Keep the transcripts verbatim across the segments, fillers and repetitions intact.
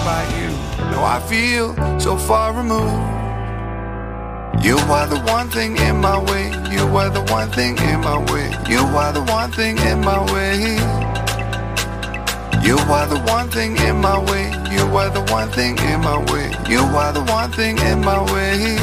about you. No, I feel so far removed. You are the one thing in my way. You are the one thing in my way. You are the one thing in my way. You are the one thing in my way. You are the one thing in my way. You are the one thing in my way.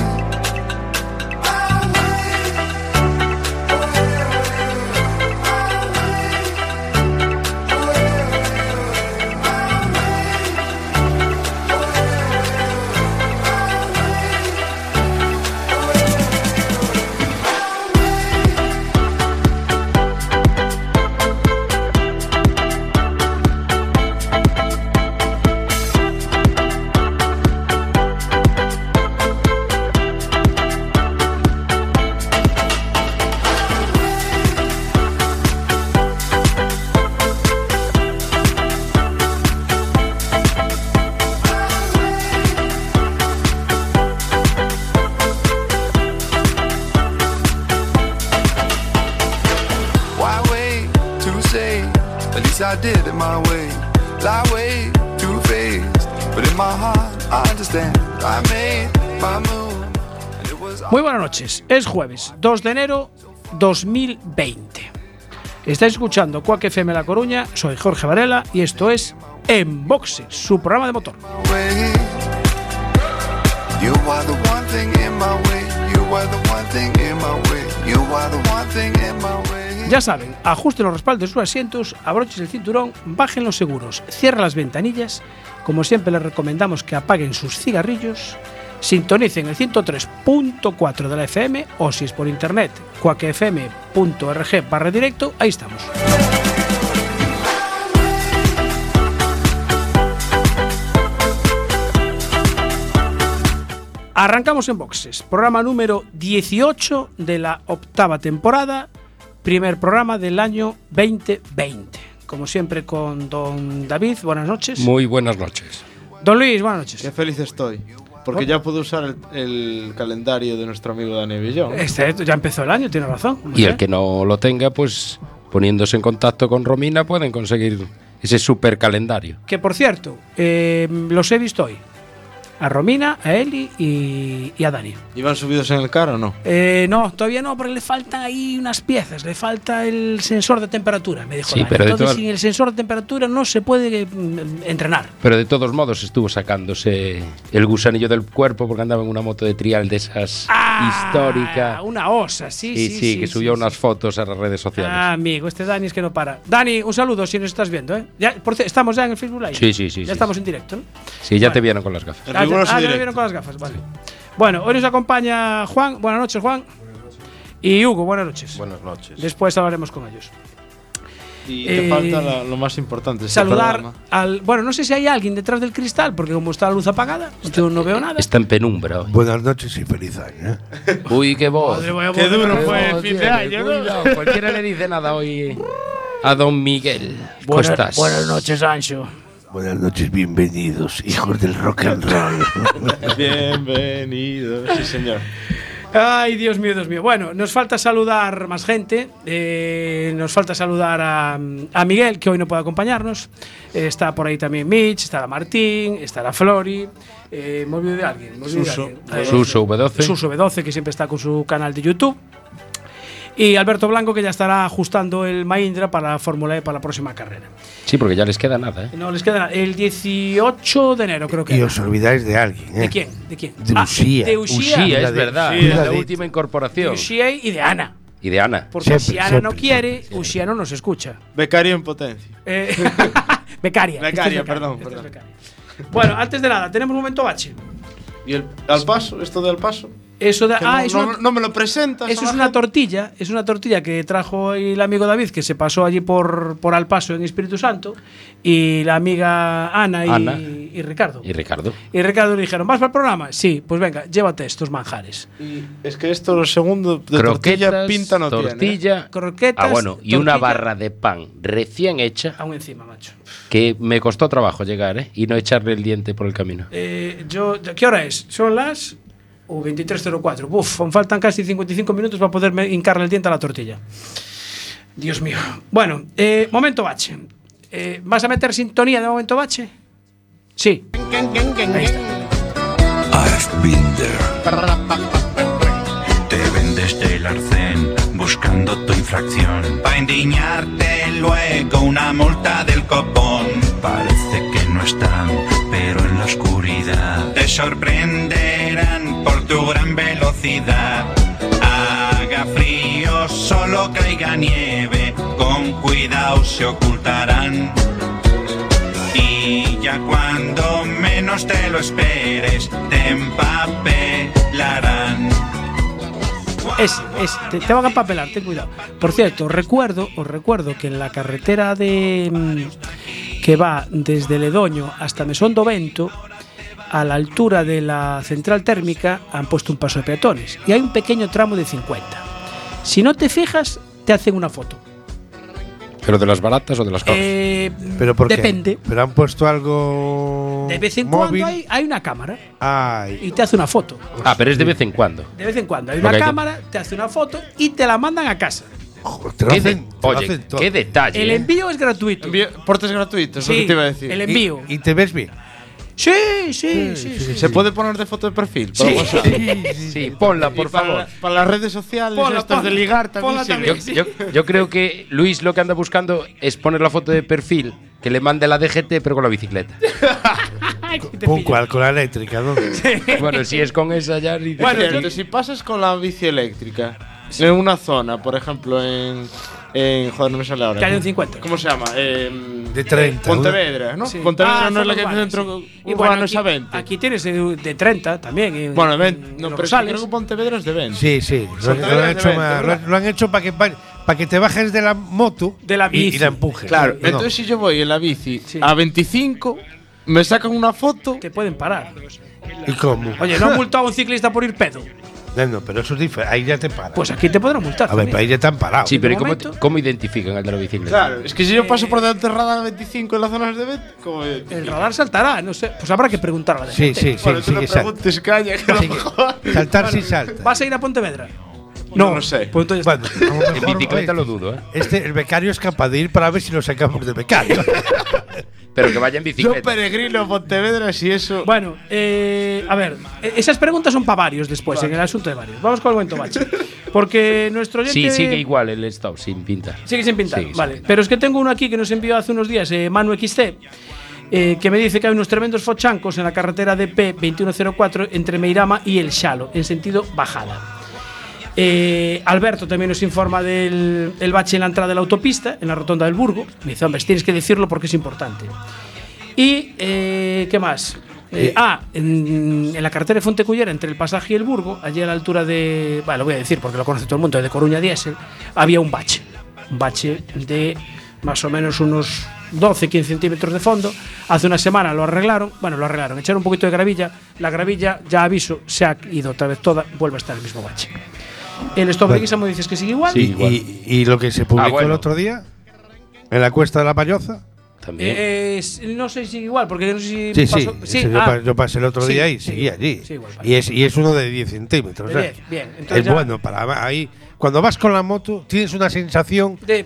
I did it my way. Lie way too faced, but in my heart I understand. I made my move. Muy buenas noches. Es jueves dos de enero dos mil veinte. Estáis escuchando Quack F M La Coruña. Soy Jorge Varela y esto es En Boxes, su programa de motor. You are the one thing in my way. You are the one thing in my way. You are the one thing in my way. Ya saben, ajusten los respaldos de sus asientos, abrochen el cinturón, bajen los seguros, cierren las ventanillas. Como siempre les recomendamos que apaguen sus cigarrillos, sintonicen el ciento tres punto cuatro de la F M o si es por internet, quack f m punto org barra directo, ahí estamos. Arrancamos en boxes, programa número dieciocho de la octava temporada. Primer programa del año veinte veinte. Como siempre con don David, buenas noches. Muy buenas noches. Don Luis, buenas noches. Qué feliz estoy, porque ya puedo usar el, el calendario de nuestro amigo Dani Villón. Este ya empezó el año, tiene razón. Y el que no lo tenga, pues poniéndose en contacto con Romina pueden conseguir ese super calendario. Que por cierto, eh, los he visto hoy. A Romina, a Eli y, y a Dani. ¿Iban subidos en el carro o no? Eh, no, todavía no, porque le faltan ahí unas piezas. Le falta el sensor de temperatura, me dijo sí, Dani. Pero entonces todas... sin el sensor de temperatura no se puede entrenar. Pero de todos modos estuvo sacándose el gusanillo del cuerpo porque andaba en una moto de trial de esas ah, histórica. Una osa, sí, sí. Sí, sí, sí que sí, subió sí, unas sí. fotos a las redes sociales. Ah, amigo, este Dani es que no para. Dani, un saludo si nos estás viendo, ¿eh? Ya, por cierto, estamos ya en el Facebook Live. Sí, sí, sí. Ya sí, estamos sí. en directo, ¿no? Sí, ya bueno. te vieron con las gafas. El ah, riguroso ah, ya directo. me vieron con las gafas, vale. Bueno, hoy nos acompaña Juan. Buenas noches, Juan. Buenas noches. Y Hugo, buenas noches. Buenas noches. Después hablaremos con ellos. Y eh, te falta la, lo más importante. Saludar al... Bueno, no sé si hay alguien detrás del cristal, porque como está la luz apagada, está, yo no veo nada. Está en penumbra hoy. Buenas noches y feliz año, ¿eh? Uy, qué voz. Madre, voy a qué duro qué fue voz el fin de tiene, año, ¿no? Cuidado, cualquiera le dice nada hoy a don Miguel. ¿Cómo Buenas, estás? buenas noches, Ancho. Buenas noches, bienvenidos, hijos del rock and roll. Bienvenido, sí señor. Ay, Dios mío, Dios mío. Bueno, nos falta saludar más gente. Eh, nos falta saludar a, a Miguel, que hoy no puede acompañarnos. Eh, está por ahí también Mitch, está la Martín, está la Flori. Eh, me olvido de alguien. Me olvido Suso. de alguien. Eh, Suso V doce. Suso V doce, que siempre está con su canal de YouTube. Y Alberto Blanco, que ya estará ajustando el Mahindra para la Fórmula E para la próxima carrera. Sí, porque ya les queda nada, ¿eh? No les queda nada. El dieciocho de enero, creo que. Y era. os olvidáis de alguén, ¿eh? ¿De quién? ¿De quién? De Ah, Uxía. de Uxía. Uxía, La es de- verdad. sí, la, la la de- última De incorporación. Uxía y de Ana. Y de Ana. Porque Siempre, si Ana siempre, no quiere, siempre, Uxía no nos escucha. Becario en potencia. Eh, becaria. Becaria, Esto es perdón, esto es perdón. becaria. Bueno, antes de nada, tenemos un momento bache. ¿Y el, al paso? ¿Esto de al paso? Eso de, Que ah, no, es no, una, no me lo presentas. eso a es la una gente. tortilla, es una tortilla que trajo el amigo David, que se pasó allí por, por Alpaso en Espíritu Santo, y la amiga Ana y, Ana. y Ricardo. Y Ricardo. Y Ricardo le dijeron, ¿vas para el programa? Sí, pues venga, llévate estos manjares. Y es que esto, lo segundo, de tortilla Croquetas, pinta no tiene. ¿eh? tortilla. Croquetas, Ah, bueno, y una tortilla. barra de pan recién hecha Aún encima, macho. que me costó trabajo llegar, ¿eh? Y no echarle el diente por el camino. Eh, yo, ¿qué hora es? Son las uh, veintitrés cero cuatro. Uf, aún faltan casi cincuenta y cinco minutos para poder hincarle el diente a la tortilla. Dios mío. Bueno, eh, momento bache. Eh, ¿Vas a meter sintonía de momento bache? Sí. Ahí está. I've been there. Te vendes del arcén buscando tu infracción. Pa' indignarte luego una multa del copón. Parece que no están, pero en la oscuridad te sorprenderán por tu gran velocidad. Haga frío, solo caiga nieve, con cuidado se ocultarán. Y ya cuando menos te lo esperes, te empapelarán. Es, es, te, te van a empapelar, ten cuidado. Por cierto, os recuerdo, os recuerdo que en la carretera de mm, que va desde Ledoño hasta Mesón do Vento, a la altura de la central térmica, han puesto un paso de peatones y hay un pequeño tramo de cincuenta. Si no te fijas, te hacen una foto. ¿Pero de las baratas o de las caras? Eh, ¿Pero por qué? Depende. ¿Pero han puesto algo De vez en móvil? cuando hay, hay una cámara Ay. y te hace una foto. Ah, pero es de vez en cuando. De vez en cuando hay Porque una hay que- cámara, te hace una foto y te la mandan a casa. Joder, te lo Qué hacen, de- te lo Oye, hacen todo. qué detalle. El ¿eh? envío es gratuito. Envío- portes gratuitos, es lo Sí, que te iba a decir. el Y- envío. ¿Y, te ves bien? Sí, sí, sí, sí. ¿Se puede poner de foto de perfil? Para Sí. WhatsApp? Sí, ponla, por Y para, favor. la- para las redes sociales, Ponla, estos ponla. de ligar también Ponla sirven. Yo, también. yo- yo creo que Luis lo que anda buscando es poner la foto de perfil que le mande la D G T, pero con la bicicleta. Te ¿Con pillo. cuál? Con la eléctrica, ¿no? Bueno, si es con esa ya. ni- Bueno, Bueno, cierto, si pasas con la bici eléctrica en una zona, por ejemplo, en. en joder, no me sale ahora. Que hay un cincuenta. ¿Cómo se llama? Eh, De treinta, Pontevedra, ¿no? Sí. Pontevedra Ah, no es la que zona tiene urbana, centro sí. Y urbano bueno, es a aquí, veinte. aquí tienes de, de treinta también. en- Bueno, en- veinte. en No, los pero es que Rosales. creo que Pontevedra es de veinte. Sí, sí. Lo, Son lo han tareas de hecho, venta, más- ¿verdad? lo, lo han hecho para que, para que te bajes de la moto De la y- bici. y, la empujes. Claro, No. entonces si yo voy en la bici Sí. a veinticinco, me sacan una foto. Te pueden parar. ¿Y cómo? Oye, ¿no han multado a un ciclista por ir pedo? No, no, pero eso es diferente. Ahí ya te paran. Pues aquí te podrán multar. a ver, también. para ahí ya te han parado. Sí, pero ¿y de cómo, momento- cómo identifican al de la bicicleta? Claro, es que si yo paso por delante de radar a veinticinco en las zonas de veinte, ¿cómo es? El radar saltará, no sé. Pues habrá que preguntarle a la Sí, gente. sí, sí. Bueno, tú no sí, sal- preguntes, calla, que a lo sí, mejor. saltar sí salta. ¿Vas a ir a Pontevedra? No lo sé. Pues entonces Bueno, a lo En mejor, bicicleta oye, lo dudo, ¿eh? Este, el becario es capaz de ir para ver si lo sacamos de becario. Pero que vaya en Yo bicicleta. peregrino a Pontevedra si eso. Bueno, eh, a ver, eh, esas preguntas son para varios después, en el asunto de varios. Vamos con el buen Tobache. Porque nuestro oyente… Sí, sigue igual el stop, sin pintar. Sigue sin pintar, Sigue sin vale. pintar. Pero es que tengo uno aquí que nos envió hace unos días, eh, Manu X C, eh, que me dice que hay unos tremendos fochancos en la carretera D P veintiuno cero cuatro entre Meirama y El Xalo, en sentido bajada. Eh, Alberto también nos informa del el bache en la entrada de la autopista, en la rotonda del Burgo. Me dice, hombre, tienes que decirlo porque es importante. Y, eh, ¿qué más? Eh, Eh, ah, en, en la carretera de Fontecullera, entre el pasaje y el Burgo, allí a la altura de… Bueno, lo voy a decir porque lo conoce todo el mundo, de Coruña Diesel, había un bache. Un bache de más o menos unos doce a quince centímetros de fondo. Hace una semana lo arreglaron. Bueno, lo arreglaron. Echaron un poquito de gravilla. La gravilla, ya aviso, se ha ido otra vez toda. Vuelve a estar el mismo bache. El stop de Bueno. Guisamo dices que sigue igual. Sí. igual. y, y lo que se publicó Ah, bueno. el otro día en la Cuesta de la Payoza. También. Eh, es- no sé si sigue igual, porque no sé si Sí, sí, pasó- ese yo, ah, pa- yo pasé el otro sí, día y sí, seguí allí. sí, igual, y, es, y es uno de diez centímetros. De ¿eh? diez, bien, entonces es ya- bueno para ahí. Cuando vas con la moto, tienes una sensación de-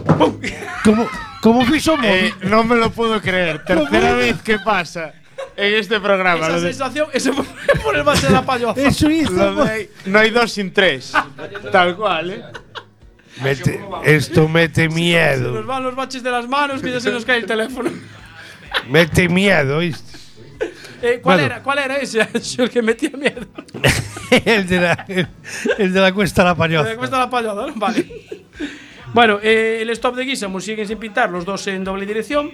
como, como piso móvil. Eh, no me lo puedo creer. Tercera vez que pasa en este programa. esa Lo de, sensación, ese fue por el bache de la payoza. Eso hizo. lo de- no hay dos sin tres. Tal cual, ¿eh? Mete- esto mete Se nos miedo. van los baches de las manos que ya se nos cae el teléfono. Mete miedo, ¿viste? Eh, ¿cuál, Bueno. era, ¿Cuál era ese? El que metía miedo. el, de la, el, el de la Cuesta de la Payoza. Me cuesta la payoza, ¿no? Vale. Bueno, eh, el stop de Guisamo siguen sin pintar, los dos en doble dirección.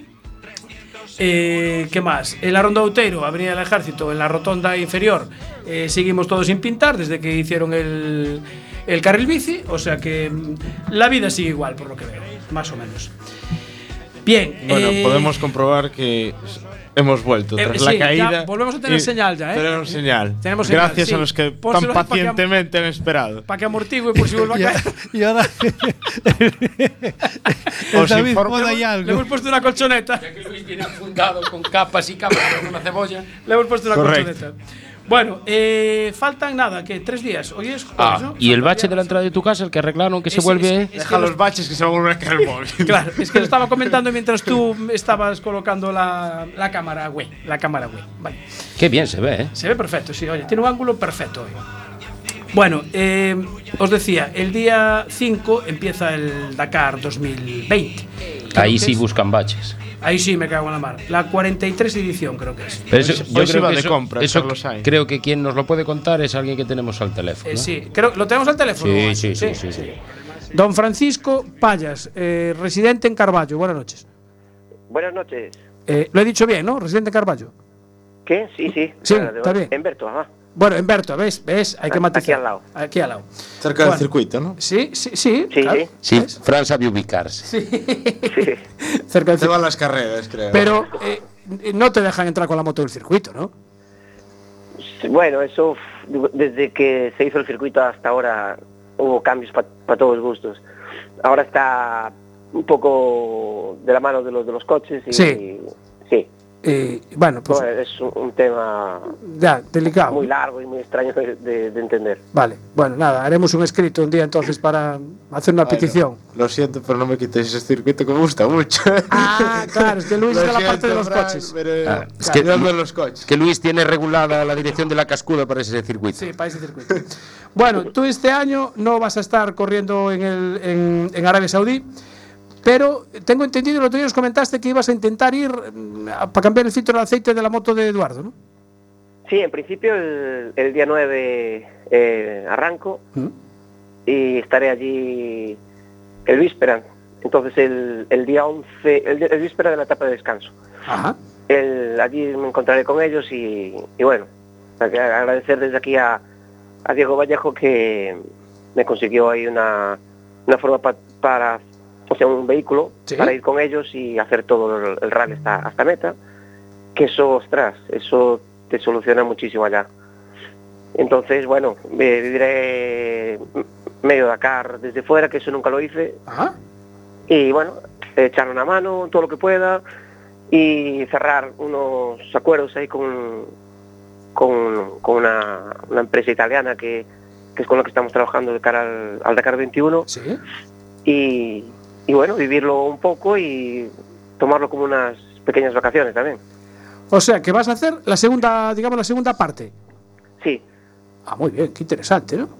Eh, ¿Qué más? En la Ronda Outeiro, Avenida del Ejército, en la rotonda inferior, eh, seguimos todos sin pintar desde que hicieron el, el carril bici. O sea que mm, la vida sigue igual, por lo que veo, más o menos. Bien. Bueno, eh, podemos comprobar que hemos vuelto eh, tras sí, la ya caída. volvemos a tener y señal ya, ¿eh? Tenemos señal. Tenemos señal, Gracias sí. a los que Pónselo tan ahí para que am- pacientemente han esperado. Para que amortigue por si vuelve a Y, caer. y ahora. el Os David informo- Moda y Le algo. hemos puesto una colchoneta. Ya que Luis viene afundado con capas y capas con una cebolla. Le hemos puesto una Correcto. colchoneta. Bueno, eh, faltan nada, que tres días. Hoy es jueves, Ah, ¿no? y el Faltan bache ya, de la entrada de tu casa, el que arreglaron, que se Ese- vuelve. ese- Deja los baches que se va a volver a caer el móvil. Claro, es que lo estaba comentando mientras tú estabas colocando la, la cámara web. La cámara web. Vale. Qué bien se ve, ¿eh? Se ve perfecto, sí, oye, tiene un ángulo perfecto hoy. Bueno, eh, os decía, el día cinco empieza el Dakar dos mil veinte. Creo Ahí que sí es- buscan baches. Ahí sí me cago en la mar. La cuarenta y tres edición creo que es. Pero eso, Hoy- yo hoy se creo va que de eso, compras, eso Carlos Sainz. creo que quien nos lo puede contar es alguien que tenemos al teléfono. Eh, ¿no? sí, creo, ¿lo tenemos al teléfono? Sí, sí, sí, sí, sí. Don Francisco Payas, eh, residente en Carballo. Buenas noches. Buenas noches. Eh, lo he dicho bien, ¿no? Residente en Carballo. ¿Qué? Sí, sí. Sí, Nada, de- está bien. En Berto, ajá. Bueno, en Berto, ¿ves? ¿Ves? Hay que Aquí matizar. al lado. Aquí al lado. Cerca Bueno. del circuito, ¿no? Sí, sí, sí. Sí, claro. sí. Sí, ¿Ves? Fran sabe ubicarse. Sí. Cerca del Se circuito. van las carreras, creo. Pero eh, no te dejan entrar con la moto del circuito, ¿no? Bueno, eso f- desde que se hizo el circuito hasta ahora hubo cambios para todos los gustos. Ahora está un poco de la mano de los de los coches y Sí. sí. Eh, bueno, pues Bueno, es un, un tema ya, delicado. muy largo y muy extraño de, de- de entender. Vale, bueno, nada, haremos un escrito un día entonces para hacer una petición. Lo siento, pero no me quitéis ese circuito que me gusta mucho. Ah, claro, es que Luis Lo es de la parte siento, de los Fran, coches. pero- Ah, es Claro, que- yo ando en los coches. Que Luis tiene regulada la dirección de la cascuda para ese circuito. Sí, para ese circuito. Bueno, tú este año no vas a estar corriendo en, el, en, en Arabia Saudí, pero tengo entendido, el otro día nos comentaste que ibas a intentar ir mm, a- para cambiar el filtro de aceite de la moto de Eduardo, ¿no? Sí, en principio el, el día nueve eh, arranco ¿Mm? y estaré allí el víspera. Entonces el, el día once, el, el víspera de la etapa de descanso. Ajá. El, allí me encontraré con ellos y, y bueno, agradecer desde aquí a, a Diego Vallejo que me consiguió ahí una, una forma pa- para, o sea, un vehículo Sí. para ir con ellos y hacer todo el, el rally hasta, hasta meta, que eso, ostras, eso te soluciona muchísimo allá. Entonces, bueno, me viviré medio Dakar desde fuera, que eso nunca lo hice, Ajá. y bueno, echar una mano, todo lo que pueda, y cerrar unos acuerdos ahí con, con, con una, una empresa italiana que, que es con la que estamos trabajando de cara al, al Dakar veintiuno, Sí. y, y bueno, vivirlo un poco y tomarlo como unas pequeñas vacaciones también. O sea, que vas a hacer la segunda, digamos, la segunda parte. Sí, Ah, muy bien, qué interesante, ¿no?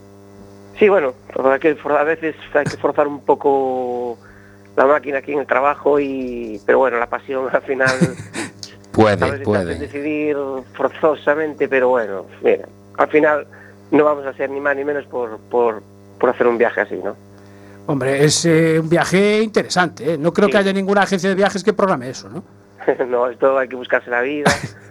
sí, bueno, hay que for- a veces hay que forzar un poco la máquina aquí en el trabajo, y pero bueno, la pasión al final a Puede, veces te hace puede. decidir forzosamente, pero bueno, mira, al final no vamos a hacer ni más ni menos por, por, por hacer un viaje así, ¿no? Hombre, es eh, un viaje interesante, ¿eh? No creo Sí. que haya ninguna agencia de viajes que programe eso, ¿no? No, esto hay que buscarse la vida.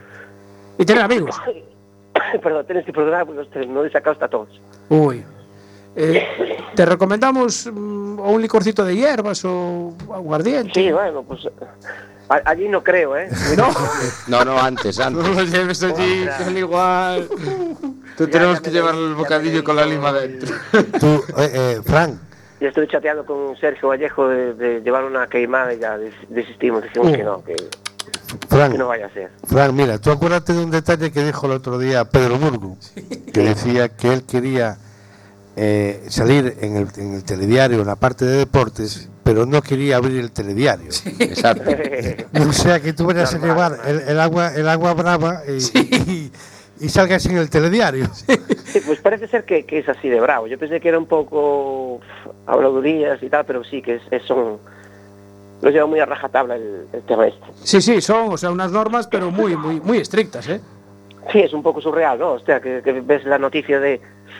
Y tener amigos. Perdón, tienes que perdonar porque ostras, no he sacado hasta todos. Uy. Eh, te recomendamos mm, o un licorcito de hierbas o aguardiente. Sí, bueno, pues a- allí no creo, ¿eh? No. No, no, antes, No antes. lo lleves allí, Ostras. que al igual. Tú Ya, tenemos ya que me llevar leí, el ya me bocadillo leí con la todo. lima dentro. Tú, eh, eh, Fran, Ya estoy chateando con Sergio Vallejo de, de llevar una queimada y ya des- desistimos, dijimos Uh. que no, que, Fran, que no vaya a ser. Fran, mira, tú acuérdate de un detalle que dijo el otro día Pedro Burgo, que decía que él quería eh, salir en el, en el telediario, en la parte de deportes, pero no quería abrir el telediario. Exacto. O sea que tú vayas a Normal, llevar normal. el, el agua el agua brava y, y, y salgas en el telediario. Sí, pues parece ser que, que es así de bravo. Yo pensé que era un poco pf, habladurías y tal, pero sí que es, es son lo lleva muy a rajatabla el, el tema este. Sí, sí, son, o sea, unas normas, pero muy, muy, muy estrictas, ¿eh? Sí, es un poco surreal, ¿no? O sea, que, que ves la noticia de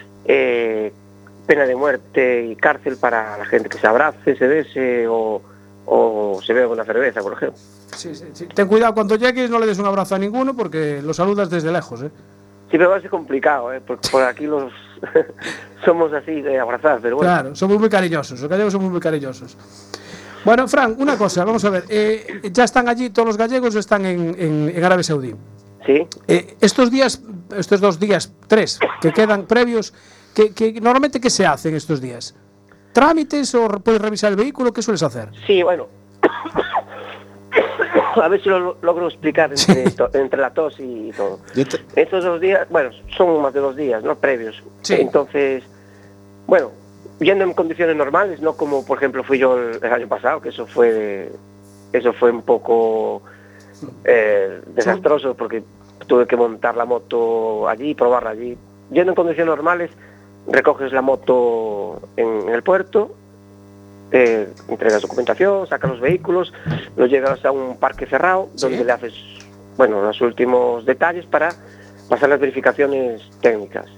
eh, pena de muerte y cárcel para la gente que se abrace, se bese o, o se bebe una cerveza, por ejemplo. Sí, sí, sí. Ten cuidado cuando llegues, no le des un abrazo a ninguno porque lo saludas desde lejos, ¿eh? Sí, pero va a ser complicado, ¿eh? Porque por aquí los somos así de abrazar, pero bueno. Claro, somos muy cariñosos, los gallegos somos muy cariñosos. Bueno, Fran, una cosa, vamos a ver. Eh, ¿ya están allí todos los gallegos o están en, en, en Arabia Saudí? Sí. Eh, estos días, estos dos días, tres, que quedan previos, que, que normalmente ¿qué se hacen estos días? ¿Trámites o puedes revisar el vehículo? ¿Qué sueles hacer? Sí, bueno. a ver si lo logro explicar entre, sí. to, entre la tos y todo. Te... Estos dos días, bueno, son más de dos días, ¿no? Previos. Sí. Entonces, bueno, yendo en condiciones normales, no como por ejemplo fui yo el, el año pasado, que eso fue, eso fue un poco eh, desastroso porque tuve que montar la moto allí, probarla allí. Yendo en condiciones normales, recoges la moto en, en el puerto, eh, entregas documentación, sacas los vehículos, los llevas a un parque cerrado, ¿sí? Donde le haces, bueno, los últimos detalles para pasar las verificaciones técnicas.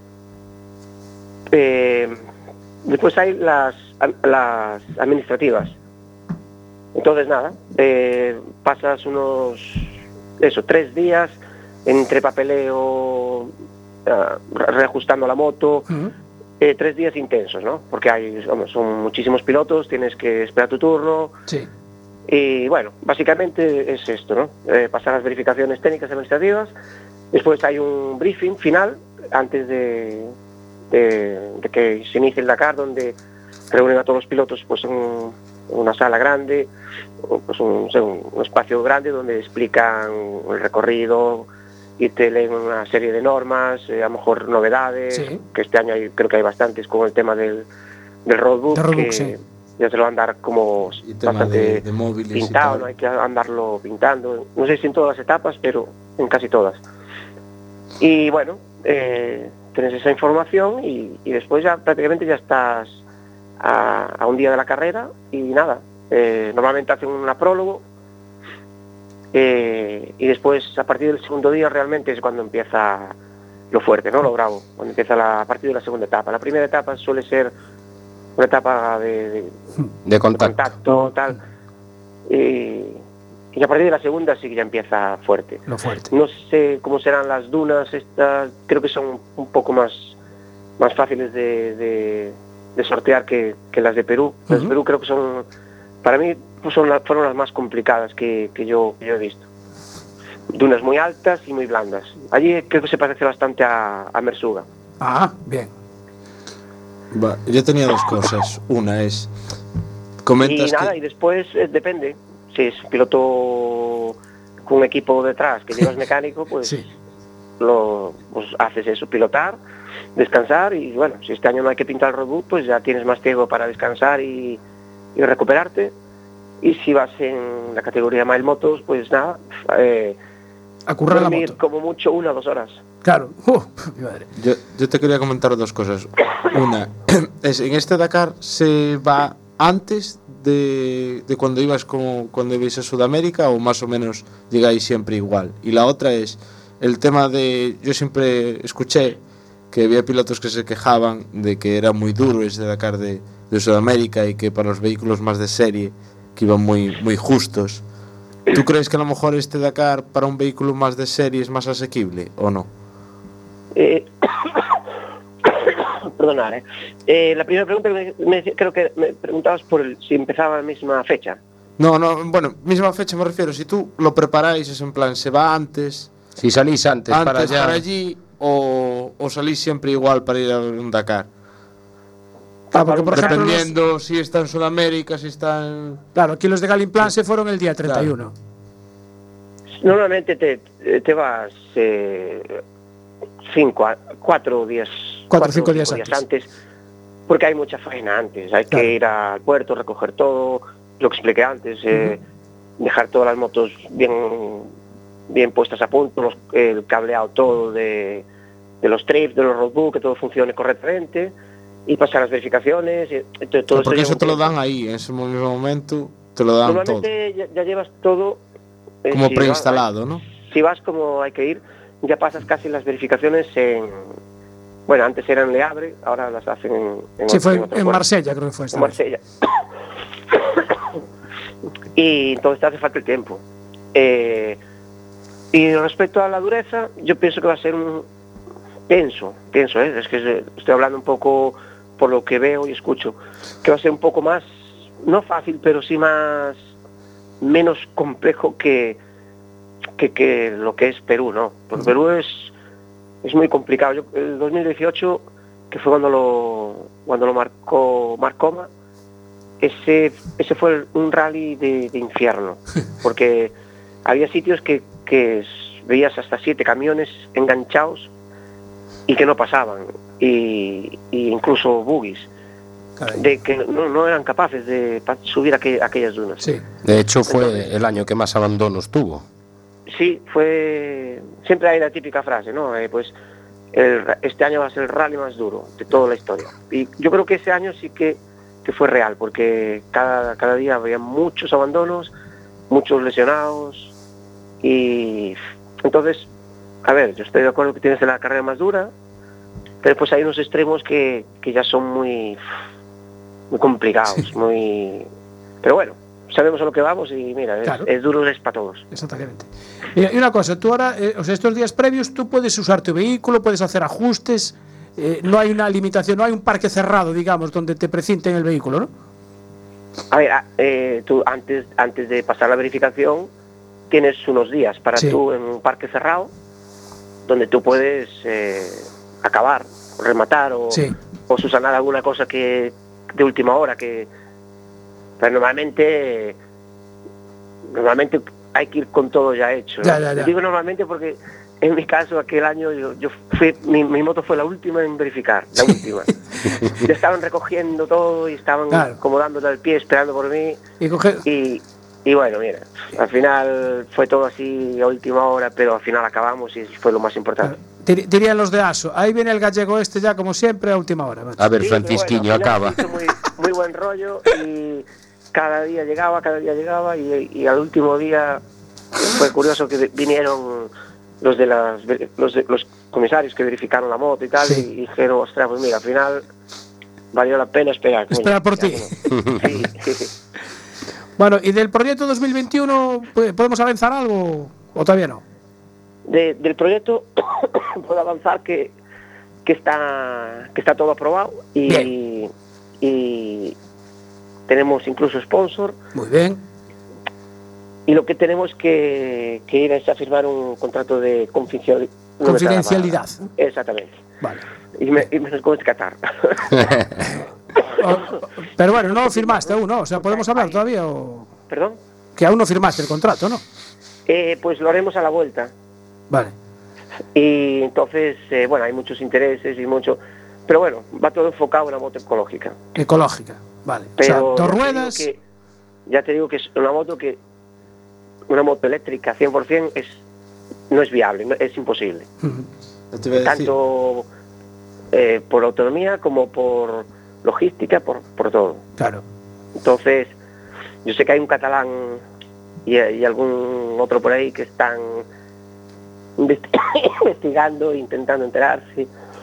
Eh, después hay las, las administrativas. Entonces nada, eh, pasas unos, eso, tres días entre papeleo, uh, reajustando la moto. Uh-huh. Eh, tres días intensos, ¿no? Porque hay, vamos, son muchísimos pilotos, tienes que esperar tu turno. Sí. Y bueno, básicamente es esto, ¿no? Eh, pasar las verificaciones técnicas administrativas. Después hay un briefing final antes de, de, de que se inicie el Dakar, donde reúnen a todos los pilotos pues en, en una sala grande, pues un, un espacio grande donde explican el recorrido y te leen una serie de normas, eh, a lo mejor novedades, sí. Que este año hay, creo que hay bastantes con el tema del, del roadbook, de roadbook que sí. Ya se lo van a dar como y bastante de, de móviles pintado, no hay que andarlo pintando, no sé si en todas las etapas, pero en casi todas. Y bueno, eh, tienes esa información y, y después ya prácticamente ya estás a, a un día de la carrera y nada, eh, normalmente hacen una prólogo. Eh, y después a partir del segundo día realmente es cuando empieza lo fuerte, ¿no? Lo bravo, cuando empieza la, a partir de la segunda etapa. La primera etapa suele ser una etapa de, de, de contacto, de contacto tal, y, y a partir de la segunda sí que ya empieza fuerte. Lo fuerte. No sé cómo serán las dunas estas, creo que son un poco más, más fáciles de, de, de sortear que, que las de Perú. Uh-huh. Las de Perú creo que son, para mí, pues son la, fueron las más complicadas que, que, yo, que yo he visto. Dunas muy altas y muy blandas. Allí creo que se parece bastante a, a Mersuga. Ah, bien. Va, yo tenía dos cosas. Una es, comentas y nada, que... y después eh, depende. Si es piloto con un equipo detrás que llevas mecánico, pues, sí. lo, pues haces eso, pilotar, descansar y bueno, si este año no hay que pintar el roadbook, pues ya tienes más tiempo para descansar y, y recuperarte. Y si vas en la categoría Mile Motos, pues nada, eh, a currar la moto. Como mucho una o dos horas. Claro. Uh, mi madre. Yo, yo te quería comentar dos cosas. Una, es en este Dakar se va antes de, de cuando ibas como cuando ibais a Sudamérica o más o menos llegáis siempre igual. Y la otra es el tema de, yo siempre escuché que había pilotos que se quejaban de que era muy duro ese Dakar de, de Sudamérica y que para los vehículos más de serie que iban muy, muy justos. ¿Tú crees que a lo mejor este Dakar para un vehículo más de serie es más asequible o no? Eh, Perdonar, eh. Eh, la primera pregunta me, me, creo que me preguntabas por el, si empezaba la misma fecha. No, no, bueno, misma fecha me refiero. Si tú lo preparáis, es en plan, se va antes. Si salís antes, antes para allá. para allí o, o salís siempre igual para ir a un Dakar. Claro, porque, por ejemplo, dependiendo los... si está en Sudamérica, si está en... Claro, aquí los de Galimplan se fueron el día treinta y uno. Claro. Normalmente te, te vas eh, cinco, cuatro días, cuatro o cinco días, días antes. antes, porque hay mucha faena antes. Hay claro. que ir al puerto, recoger todo, lo que expliqué antes, eh, uh-huh. dejar todas las motos bien, bien puestas a punto, los, el cableado todo de, de los trips, de los roadbook, que todo funcione correctamente. Y pasar las verificaciones. Y todo, todo porque eso te lo dan ahí, en ese mismo momento te lo dan normalmente todo. Ya, ya llevas todo eh, como si preinstalado, vas, ¿no? Si vas como hay que ir, ya pasas casi las verificaciones en... Bueno, antes eran en Le Havre, ahora las hacen en... en sí, otro, fue en, en Marsella, creo que fue esta En Marsella. Y entonces te hace falta el tiempo. Eh, y respecto a la dureza, yo pienso que va a ser un... Pienso, pienso, ¿eh? Es que estoy hablando un poco... por lo que veo y escucho, que va a ser un poco más, no fácil, pero sí más, menos complejo que, que, que lo que es Perú, ¿no? Porque Perú es, es muy complicado. Yo, el dos mil dieciocho, que fue cuando lo, cuando lo marcó Marcoma, ese, ese fue un rally de, de infierno, porque había sitios que, que veías hasta siete camiones enganchados y que no pasaban, y, y incluso buggies, Caray. de que no, no eran capaces de subir aqu aquellas dunas. Sí. De hecho fue Entonces, el año que más abandonos tuvo. Sí, fue, siempre hay la típica frase, ¿no? Eh, pues el, este año va a ser el rally más duro de toda la historia. Y yo creo que ese año sí que, que fue real, porque cada, cada día había muchos abandonos, muchos lesionados, y entonces, a ver, yo estoy de acuerdo que tienes la carrera más dura, pero pues hay unos extremos que, que ya son muy, muy complicados, sí. muy... Pero bueno, sabemos a lo que vamos y mira, claro. es, es duro, es para todos. Exactamente. Y una cosa, tú ahora, eh, o sea, estos días previos, tú puedes usar tu vehículo, puedes hacer ajustes, eh, no hay una limitación, no hay un parque cerrado, digamos, donde te precinten el vehículo, ¿no? A ver, eh, tú antes, antes de pasar la verificación, tienes unos días para sí. tú en un parque cerrado, donde tú puedes eh, acabar, rematar o, sí. o subsanar alguna cosa que de última hora que pero normalmente normalmente hay que ir con todo ya hecho, ¿no? ya, ya, ya. Digo normalmente porque en mi caso aquel año yo, yo fui, mi, mi moto fue la última en verificar, la última. Ya estaban recogiendo todo y estaban claro. como dándole al pie esperando por mí y, coge... y Y bueno, mira, al final fue todo así a última hora, pero al final acabamos y fue lo más importante. Dirían los de ASO, ahí viene el gallego este ya como siempre a última hora. Macho. A ver, sí, Francisquiño, bueno, acaba. Muy, muy buen rollo y cada día llegaba, cada día llegaba y, y al último día fue curioso que vinieron los de las los, de, los comisarios que verificaron la moto y tal sí. y, y dijeron, ostras, pues mira, al final valió la pena esperar. Esperar por ti. Sí, sí. Bueno, ¿y del proyecto dos mil veintiuno podemos avanzar algo o todavía no? De, del proyecto puedo avanzar que, que está que está todo aprobado y, y tenemos incluso sponsor. Muy bien. Y lo que tenemos que, que ir es a firmar un contrato de confidencialidad. Confidencialidad. Exactamente. Vale. Y me, y me como es Qatar. Pero bueno, no lo firmaste aún, ¿no? O sea, ¿podemos hablar todavía o...? ¿Perdón? Que aún no firmaste el contrato, ¿no? Eh, pues lo haremos a la vuelta. Vale. Y entonces, eh, bueno, hay muchos intereses y mucho... Pero bueno, va todo enfocado en la moto ecológica. Ecológica, vale. Pero o sea, dos ruedas... Que, ya te digo que es una moto que... Una moto eléctrica cien por cien es, no es viable, no, es imposible. Uh-huh. Te voy a decir. Tanto eh, por autonomía como por logística, por, por todo. Claro. Entonces, yo sé que hay un catalán y, y algún otro por ahí que están investigando, intentando enterarse.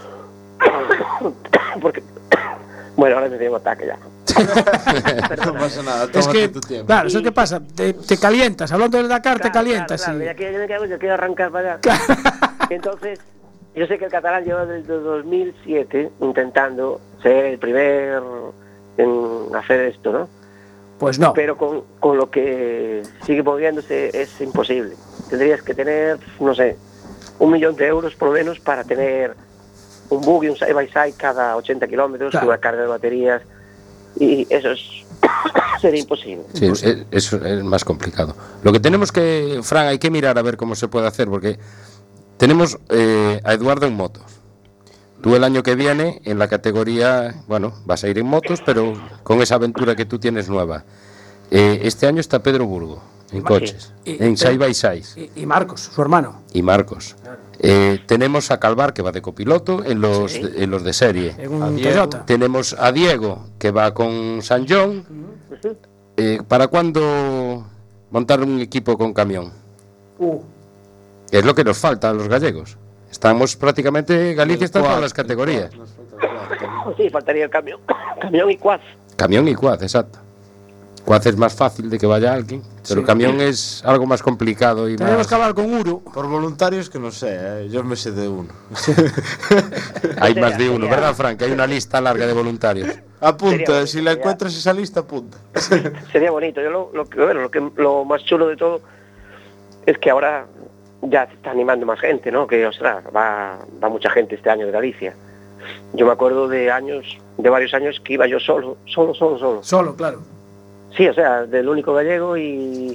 Porque, bueno, ahora me tengo ataque ya. No pasa nada, es que, tu tiempo. Claro, eso es que pasa, te, te calientas, hablando del Dakar, claro, te calientas. Claro, claro. Y... Ya que yo me cago, yo quiero arrancar para allá. Claro. Entonces, yo sé que el catalán lleva desde dos mil siete intentando ser el primer en hacer esto, ¿no? Pues no. Pero con, con lo que sigue moviéndose es imposible. Tendrías que tener, no sé, un millón de euros por lo menos para tener un buggy, un side-by-side cada ochenta kilómetros, claro. Una carga de baterías, y eso es sería imposible. Sí, es, es, es más complicado. Lo que tenemos que, Fran, hay que mirar a ver cómo se puede hacer, porque tenemos eh, a Eduardo en motos. Tú el año que viene en la categoría, bueno, vas a ir en motos, pero con esa aventura que tú tienes nueva. Eh, este año está Pedro Burgo en coches, y, en side by side. Y, y Marcos, su hermano. Y Marcos. Claro. Eh, tenemos a Calvar, que va de copiloto en los, sí. de, en los de serie. A Diego, tenemos a Diego, que va con San John. Uh-huh. eh, ¿Para cuándo montar un equipo con camión? Uh. Es lo que nos falta a los gallegos. Estamos prácticamente, Galicia está en todas las categorías. Sí, faltaría el camión. Camión y quad. Camión y quad, exacto. Quad es más fácil de que vaya alguien, pero sí. Camión es algo más complicado. Y tenemos más... que hablar con Uro. Por voluntarios que no sé, ¿eh? Yo me sé de uno. Hay más de uno, ¿verdad, Frank? Hay una lista larga de voluntarios. Apunta, bonito, si la encuentras sería... esa lista, apunta. Sería bonito. Yo lo, lo, bueno, lo, que, lo más chulo de todo es que ahora ya se está animando más gente, ¿no? Que, ostras, va, va mucha gente este año de Galicia. Yo me acuerdo de años, de varios años que iba yo solo, solo, solo, solo. Solo, claro. Sí, o sea, del único gallego y,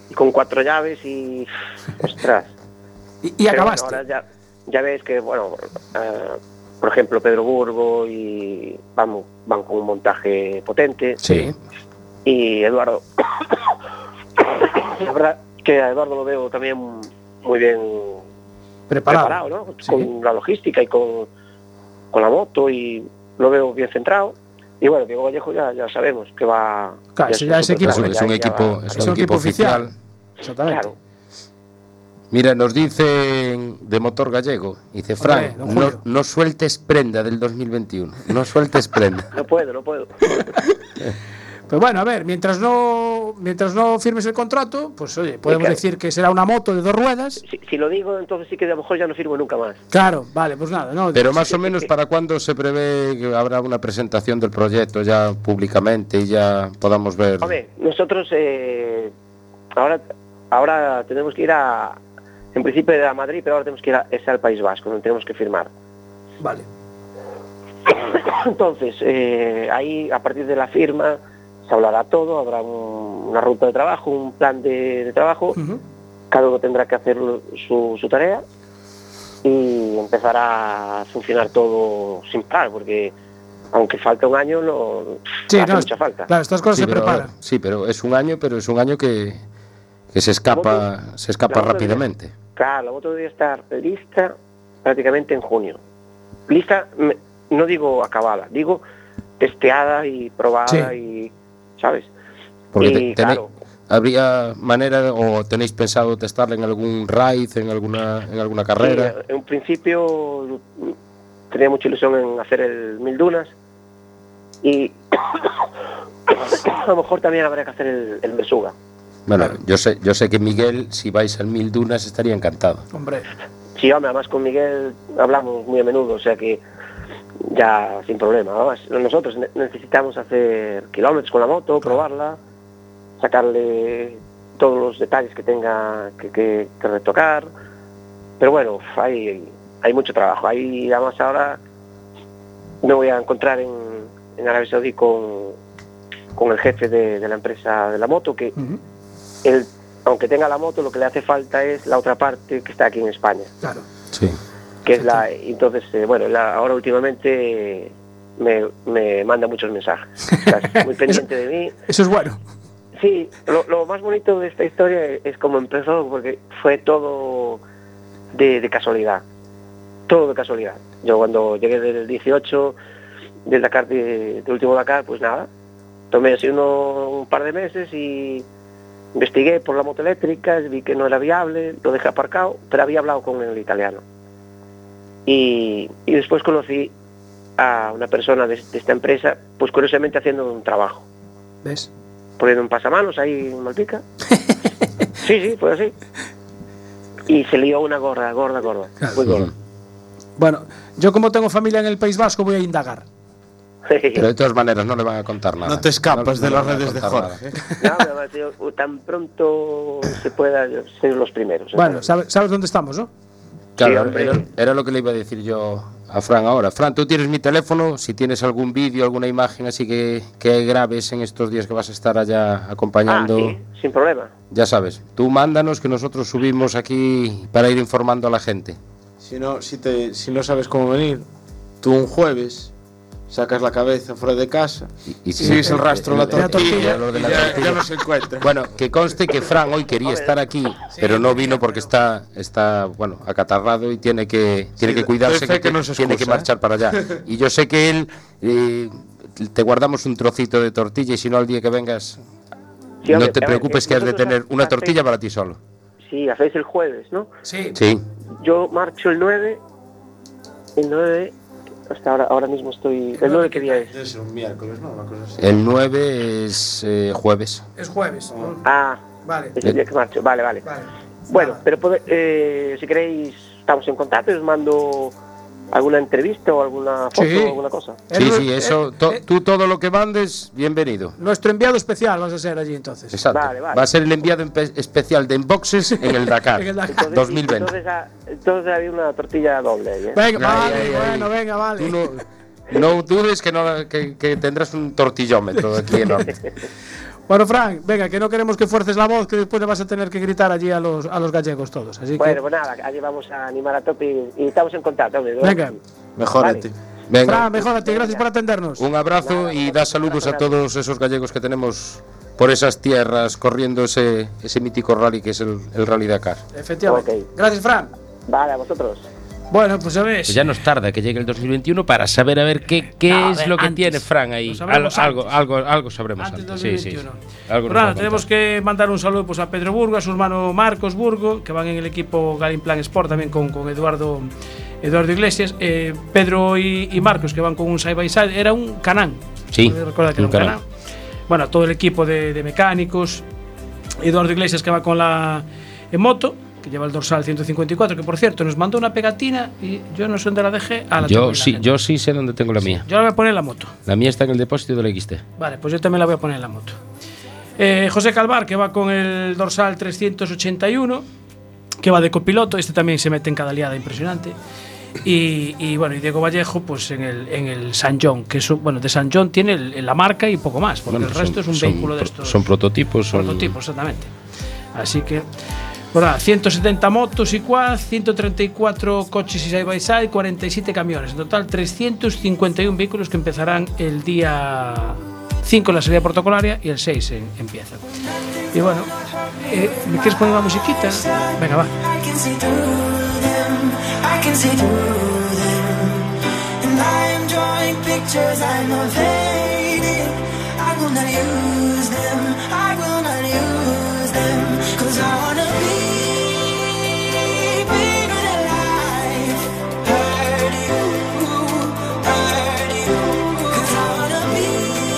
y con cuatro llaves y ostras. Y, y Pero acabaste. bueno, ahora ya, ya ves que, bueno, eh, por ejemplo, Pedro Burgo y van, van con un montaje potente. Sí. Y Eduardo, la verdad que a Eduardo lo veo también muy bien Preparado. preparado, ¿no? Sí. Con la logística y con, con la moto, y lo veo bien centrado. Y bueno, Diego Vallejo ya, ya sabemos que va... Claro, ese ya es equipo. Es un, es un equipo, es un equipo oficial. Exactamente. Claro. Mira, nos dicen de Motor Gallego, dice Fran, Hombre, don no, Julio. no sueltes prenda del dos mil veintiuno, no sueltes prenda. No puedo, no puedo. Pero bueno, a ver, mientras no mientras no firmes el contrato, pues oye, podemos claro. decir que será una moto de dos ruedas. Si, si lo digo, entonces sí que a lo mejor ya no firmo nunca más. Claro, vale, pues nada, no. Pero más o menos, ¿para cuándo se prevé que habrá una presentación del proyecto ya públicamente y ya podamos ver? Hombre, nosotros eh, ahora ahora tenemos que ir a... En principio era a Madrid, pero ahora tenemos que ir a, es al País Vasco, donde tenemos que firmar. Vale. Entonces, eh, ahí a partir de la firma se hablará todo, habrá un- una ruta de trabajo, un plan de, de trabajo, Ujú. cada uno tendrá que hacer su, su tarea y empezará a funcionar todo sin parar, porque aunque falta un año, no Sí, hace no, mucha falta. Claro, estas cosas Sí, se pero, preparan. sí, pero es un año, pero es un año que, que se escapa, se escapa La moto rápidamente. Claro, la moto debería estar lista prácticamente en junio. Lista, me- no digo acabada, digo testeada y probada Sí. y, ¿sabes? Porque Y, te- tenéis- claro, ¿habría manera o tenéis pensado testarla en algún raid, en alguna, en alguna carrera? sí, en un principio mm, tenía mucha ilusión en hacer el Mil Dunas y a lo mejor también habría que hacer el, el Besuga. Bueno, yo sé, yo sé que Miguel, si vais al Mil Dunas, estaría encantado. Hombre, Sí, hombre, además con Miguel hablamos muy a menudo, o sea que ya sin problema. Además, nosotros ne- necesitamos hacer kilómetros con la moto, probarla, sacarle todos los detalles que tenga que, que- que retocar. Pero bueno, hay, hay mucho trabajo. Ahí además ahora me voy a encontrar en, en Arabia Saudí con, con el jefe de, de la empresa de la moto, que ujú, él, aunque tenga la moto, lo que le hace falta es la otra parte que está aquí en España, claro. Sí. que es la... Entonces, eh, bueno, la- ahora últimamente me, me manda muchos mensajes. Está muy pendiente de mí. Eso es bueno. Sí, lo, lo más bonito de esta historia es como empezó, porque fue todo de, de casualidad. Todo de casualidad. Yo cuando llegué del dieciocho, del Dakar, de, del último Dakar, pues nada, tomé así uno, un par de meses y investigué por la moto eléctrica, vi que no era viable, lo dejé aparcado, pero había hablado con el italiano. Y, y después conocí a una persona de, de esta empresa, pues curiosamente haciendo un trabajo, ¿Ves? poniendo un pasamanos ahí en Malpica. Sí, sí, fue así. Y se lió una gorda, gorda, gorda, muy gorda. Bueno, yo como tengo familia en el País Vasco voy a indagar. Pero de todas maneras no le van a contar nada. No te escapas No- de no las le van a redes de contar Jorge. nada. No, pero, tío, tan pronto se pueda ser los primeros. Bueno, ¿sabes, sabes dónde estamos, no? Claro, Sí, hombre. era, era lo que le iba a decir yo a Fran ahora. Fran, tú tienes mi teléfono, si tienes algún vídeo, alguna imagen así que, que grabes en estos días que vas a estar allá Ah, acompañando, sí, sin problema. ya sabes, tú mándanos que nosotros subimos aquí para ir informando a la gente. Si no, si, te, si no sabes cómo venir, tú un jueves sacas la cabeza fuera de casa Y, y sigues el rastro de la la tortilla. tortilla, lo de la y ya, tortilla. ya no se encuentra. Bueno, que conste que Fran hoy quería estar aquí, pero no vino porque está, está bueno, acatarrado y tiene que, tiene que doy cuidarse, fe que, que no es tiene que excusa, marchar para allá. Y yo sé que él, eh, te guardamos un trocito de tortilla y si no al día que vengas, Sí, no hombre, te a ver, preocupes eh, que has de vosotros tener ha- una hacéis- tortilla para ti solo. Sí, hacéis el jueves, ¿no? Sí. Sí, Yo marcho el nueve, el nueve, hasta ahora, ahora mismo estoy... ¿El nueve qué día es? Debe ser un miércoles, ¿no? Una cosa así. el nueve es eh, jueves. Es jueves. ¿no? Ah, Vale. es el día que marcho, vale, vale. Vale. Bueno, Nada. pero pode- eh, si queréis, estamos en contacto y os mando alguna entrevista o alguna foto Sí. o alguna cosa. Sí, El- sí, eso, eh, to- eh, tú todo lo que mandes, bienvenido. Nuestro enviado especial vas a ser allí entonces. Exacto. Vale, vale. Va a ser el enviado empe- especial de Inboxes en el Dakar, En el Dakar. Entonces, dos mil veinte. Entonces, ah, entonces había una tortilla doble ahí, ¿eh? Venga, Ay, vale, ay, ay. bueno, venga, vale. Tú no, no dudes que, no, que, que tendrás un tortillómetro aquí enorme. Bueno, Fran, venga, que no queremos que fuerces la voz, que después le vas a tener que gritar allí a los, a los gallegos todos. Así Bueno, que... pues nada, allí vamos a animar a tope y, y estamos en contacto. ¿no? Venga. Mejórate. Vale. Venga, Fran, mejórate, gracias por atendernos. un abrazo y da saludos a todos esos gallegos que tenemos por esas tierras corriendo ese, ese mítico rally que es el, el Rally Dakar. Efectivamente. Ok. Gracias, Fran. Vale, a vosotros. Bueno, pues sabes. Pues ya nos tarda que llegue el dos mil veintiuno para saber a ver qué, qué A es ver, lo que antes. tiene Fran ahí. Lo sabremos Al- algo, antes. algo, algo sabremos Antes del antes. Sí, sí. dos mil veintiuno. Algo nos Bueno, va a tenemos contar. que mandar un saludo pues, a Pedro Burgo, a su hermano Marcos Burgo, que van en el equipo Galimplan Sport también con, con Eduardo, Eduardo Iglesias. Eh, Pedro y, y Marcos, que van con un side by side, era un Canán. Sí, Podéis recordar que un era un Canán. Canán. Bueno, todo el equipo de, de mecánicos. Eduardo Iglesias, que va con la en moto, que lleva el dorsal ciento cincuenta y cuatro, que por cierto nos mandó una pegatina y yo no sé dónde la dejé. Ah, la tengo Yo en la sí, agenda. yo sí sé dónde tengo la mía. Yo la voy a poner en la moto. La mía está en el depósito de la X T. Vale, pues yo también la voy a poner en la moto. Eh, José Calvar, que va con el dorsal trescientos ochenta y uno, que va de copiloto. Este también se mete en cada liada impresionante. Y, y bueno, y Diego Vallejo, pues en el, en el San John, que es un- bueno, de San John tiene el- la marca y poco más, porque Bueno, el son- resto es un son vehículo de pro- estos. Son prototipos. Son Prototipos, exactamente. Así que, bueno, nada, ciento setenta motos y quads, ciento treinta y cuatro coches y side by side, cuarenta y siete camiones. En total, trescientos cincuenta y uno vehículos que empezarán el día cinco en la salida protocolaria y el seis en, empieza. Y bueno, eh, ¿me quieres poner una musiquita? Venga, va. I can see through them, I can see through them. And I am drawing pictures, I'm evading. I will not use them, I will not use them. Cause I wanna be bigger than life. Hurt you, hurt you. Cause I wanna be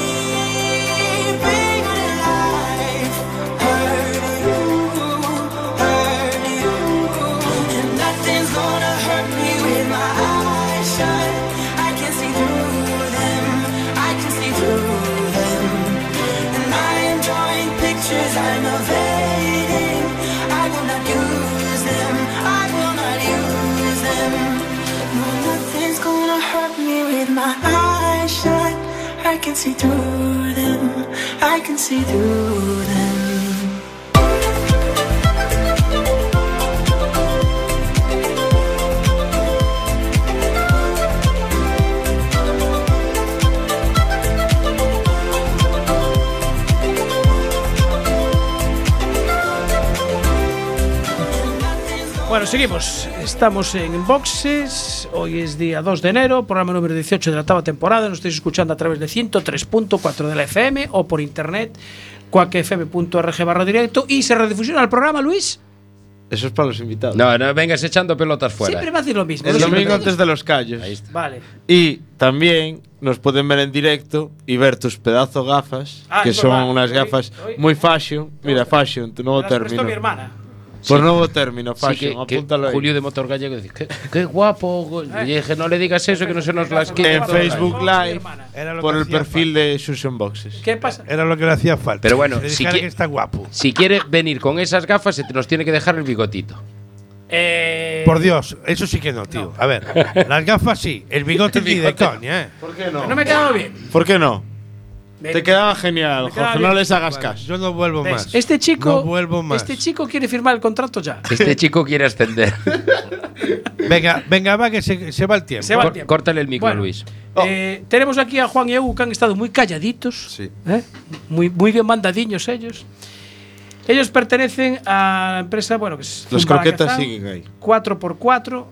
bigger than life. Hurt you, hurt you. And nothing's gonna hurt me with my eyes shut. I can see through them, I can see through them. And I am drawing pictures, I'm evading. I will not use them, I will not use them. No, nothing's gonna hurt me with my eyes shut. I can see through them, I can see through them. Bueno, seguimos. Estamos en Boxes. Hoy es día dos de enero, programa número dieciocho de la octava temporada. Nos estáis escuchando a través de ciento tres punto cuatro de la F M o por internet, cuac f m punto org barra directo. Y se redifusiona el programa, Luis. Eso es para los invitados. No, no vengas echando pelotas fuera. Siempre va a decir lo mismo. El ¿no? domingo Siempre- antes de los callos. Ahí está. Vale. Y también nos pueden ver en directo y ver tus pedazos gafas, Ah, que es son verdad. unas Hoy- gafas hoy- muy fashion. Mira, fashion, tu nuevo Me las prestó término. mi hermana. Por nuevo término, Sí, fashion, que, que apúntalo ahí. Julio de Motor Gallego dice, qué, qué guapo. Y dije, no le digas eso, que no se nos las quite. En todas. Facebook Live, Era lo por que el hacía perfil de Susan Boxes. ¿Qué pasa? Era lo que le hacía falta. Pero bueno, Que le si dijera qui- que está guapo. Si quiere venir con esas gafas, se te nos tiene que dejar el bigotito. Eh, Por Dios, eso sí que no, tío. A ver, las gafas sí, el bigote ni de coña, ¿eh? ¿Por qué no? no me he quedado bien. ¿Por qué no? Me- Te quedaba genial, Me quedaba Jorge, bien. no les hagas Bueno, caso. yo no vuelvo ¿Ves? más. Este chico, No vuelvo más. este chico quiere firmar el contrato ya. Este chico quiere ascender. Venga, venga, va que se, se va el tiempo. Se va el Cor- tiempo. Córtale el micro, Bueno, Luis. eh, tenemos aquí a Juan y Edu, que han estado muy calladitos. Sí. ¿eh? Muy, muy bien mandadiños ellos. Ellos pertenecen a la empresa, bueno, que es Los Zumba croquetas Kazán, siguen ahí. cuatro por cuatro,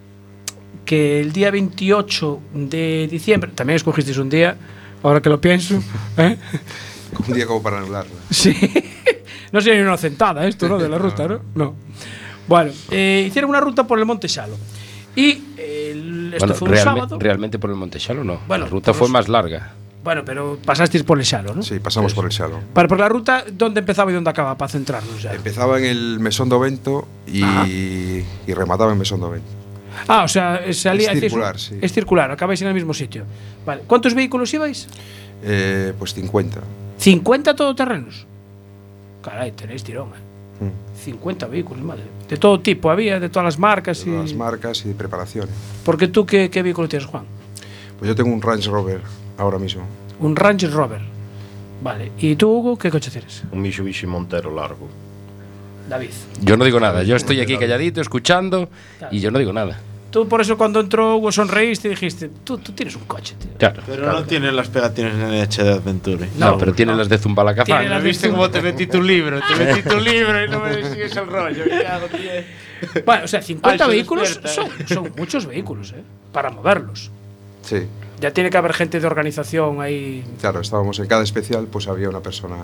que el día veintiocho de diciembre, también escogisteis un día, ahora que lo pienso, ¿eh? Un día como para anularla. Sí. No sería ni una centada esto, ¿no? De la ruta, ¿no? No. Bueno, eh, hicieron una ruta por el Monte Xalo. Y eh, el- esto Bueno, fue un realme- sábado. realmente por el Montexalo no. Bueno, la ruta por fue los- más larga. Bueno, pero pasasteis por el Xalo, ¿no? Sí, pasamos por el Xalo. Para por la ruta, ¿dónde empezaba y dónde acaba? Para centrarnos ya. Empezaba en el Mesón do Vento y, Ajá. y remataba en Mesón do Vento. Ah, o sea, eh, salía, Es hacéis un- circular, sí. Es circular, acabáis en el mismo sitio. Vale. ¿Cuántos vehículos ibais? Eh, pues cincuenta. ¿cincuenta todoterrenos? Caray, tenéis tirón, ¿eh? Mm. cincuenta vehículos, madre. De todo tipo había, de todas las marcas. De y... las marcas y de preparaciones. Porque tú, ¿qué, qué vehículo tienes, Juan? Pues yo tengo un Range Rover ahora mismo. Un Range Rover. Vale. ¿Y tú, Hugo, qué coche tienes? Un Mitsubishi Montero largo. David. Yo no digo nada, yo estoy aquí calladito, escuchando, y yo no digo nada. Tú por eso cuando entró Hugo sonreíste y dijiste, tú, tú tienes un coche, tío. Claro. Pero claro. no tiene las pegatinas en H de Adventure. No, No, pero tiene no. las de Zumbalacazán. Tiene las de ¿Viste cómo te metí tu libro? Te metí tu libro y no me sigues el rollo. ¿Qué hago, tío? Bueno, o sea, cincuenta Ay, se vehículos son, despierta, son muchos vehículos, ¿eh? Para moverlos. Sí, Ya tiene que haber gente de organización ahí. claro, estábamos en cada especial, pues había una persona,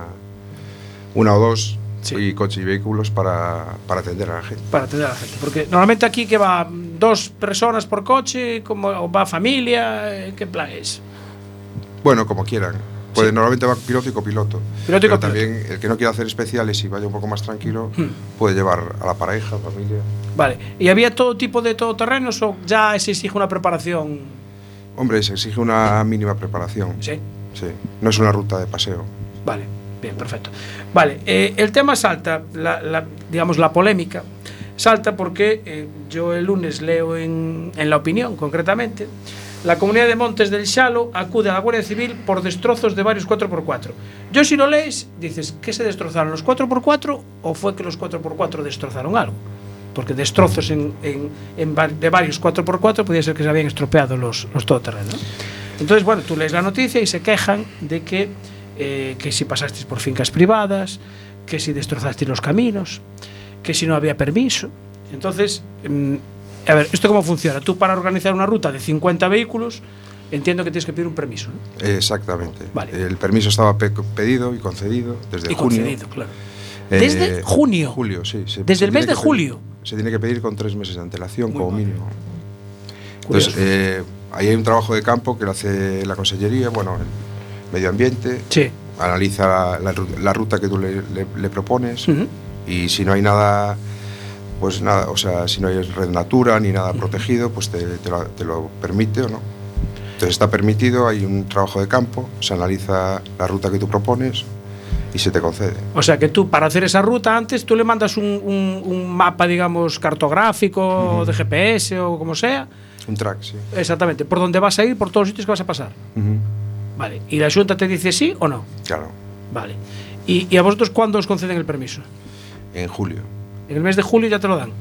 una o dos, Sí. y coche y vehículos para, para atender a la gente. Para atender a la gente. Porque normalmente aquí que va dos personas por coche, como o va familia, eh, ¿qué plan es? Bueno, como quieran. Pues Sí. normalmente va piloto y copiloto. Piloto y Pero copiloto. también el que no quiera hacer especiales y vaya un poco más tranquilo, puede llevar a la pareja, familia. Vale. ¿Y había todo tipo de todoterrenos o ya se exige una preparación? Hombre, se exige una mínima preparación. Sí. Sí, no es una ruta de paseo. Vale, bien, perfecto. Vale, eh, el tema salta, la, la- digamos, la polémica salta porque eh, yo el lunes leo en, en La Opinión, concretamente, la comunidad de Montes del Xalo acude a la Guardia Civil por destrozos de varios cuatro por cuatro. Yo si lo lees, dices, ¿qué se destrozaron, los cuatro por cuatro o fue que los cuatro por cuatro destrozaron algo? Porque destrozos en, en, en va- de varios cuatro por cuatro podía ser que se habían estropeado los, los todoterrenos, ¿no? Entonces, bueno, tú lees la noticia y se quejan de que, eh, que si pasasteis por fincas privadas, que si destrozasteis los caminos, que si no había permiso. Entonces, mm, a ver, ¿esto cómo funciona? Tú para organizar una ruta de cincuenta vehículos, entiendo que tienes que pedir un permiso, ¿no? Exactamente. Vale. El permiso estaba pe- pedido y concedido desde Y junio. concedido, claro. Eh, ¿Desde junio? Julio, sí. se- Desde se el mes tiene de que julio. pedir- se tiene que pedir con tres meses de antelación, Muy como mal. mínimo. Curioso. Entonces, eh, ahí hay un trabajo de campo que lo hace la Consellería, bueno, el medio ambiente, Sí. analiza la, la ru- la ruta que tú le, le- le propones Ujú. y si no hay nada, pues nada, o sea, si no hay red natura ni nada protegido, pues te, te lo, te lo permite o no. Entonces está permitido, hay un trabajo de campo, se analiza la ruta que tú propones y se te concede. O sea que tú, para hacer esa ruta antes, tú le mandas un, un- un mapa, digamos, cartográfico, de G P S o como sea. Un track, sí. Exactamente, por dónde vas a ir, por todos los sitios que vas a pasar. Ujú. Vale. ¿Y la Xunta te dice sí o no? Claro, Vale. ¿Y, y a vosotros cuándo os conceden el permiso? en julio. En el mes de julio ya te lo dan.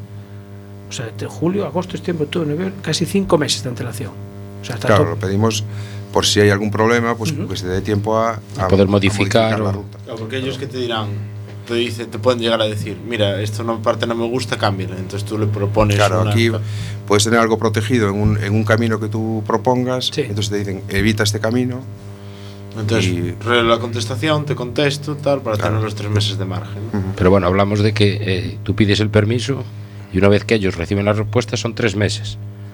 O sea, de julio, agosto, septiembre, octubre, noviembre, casi cinco meses de antelación. O sea, está Claro, todo- lo pedimos por si hay algún problema, pues que se dé tiempo a, A poder modificar la o- ruta. Claro, porque ellos que te dirán, te dice, te pueden llegar a decir, mira, esto no parte no me gusta, cámbiala. Entonces tú le propones. Claro, una- aquí puedes tener algo protegido en un, en un camino que tú propongas, Sí. entonces te dicen, evita este camino. Entonces, y- re- la contestación, te contesto, tal, para Claro. tener los tres meses de margen. Pero bueno, hablamos de que eh, tú pides el permiso y una vez que ellos reciben la respuesta son tres meses.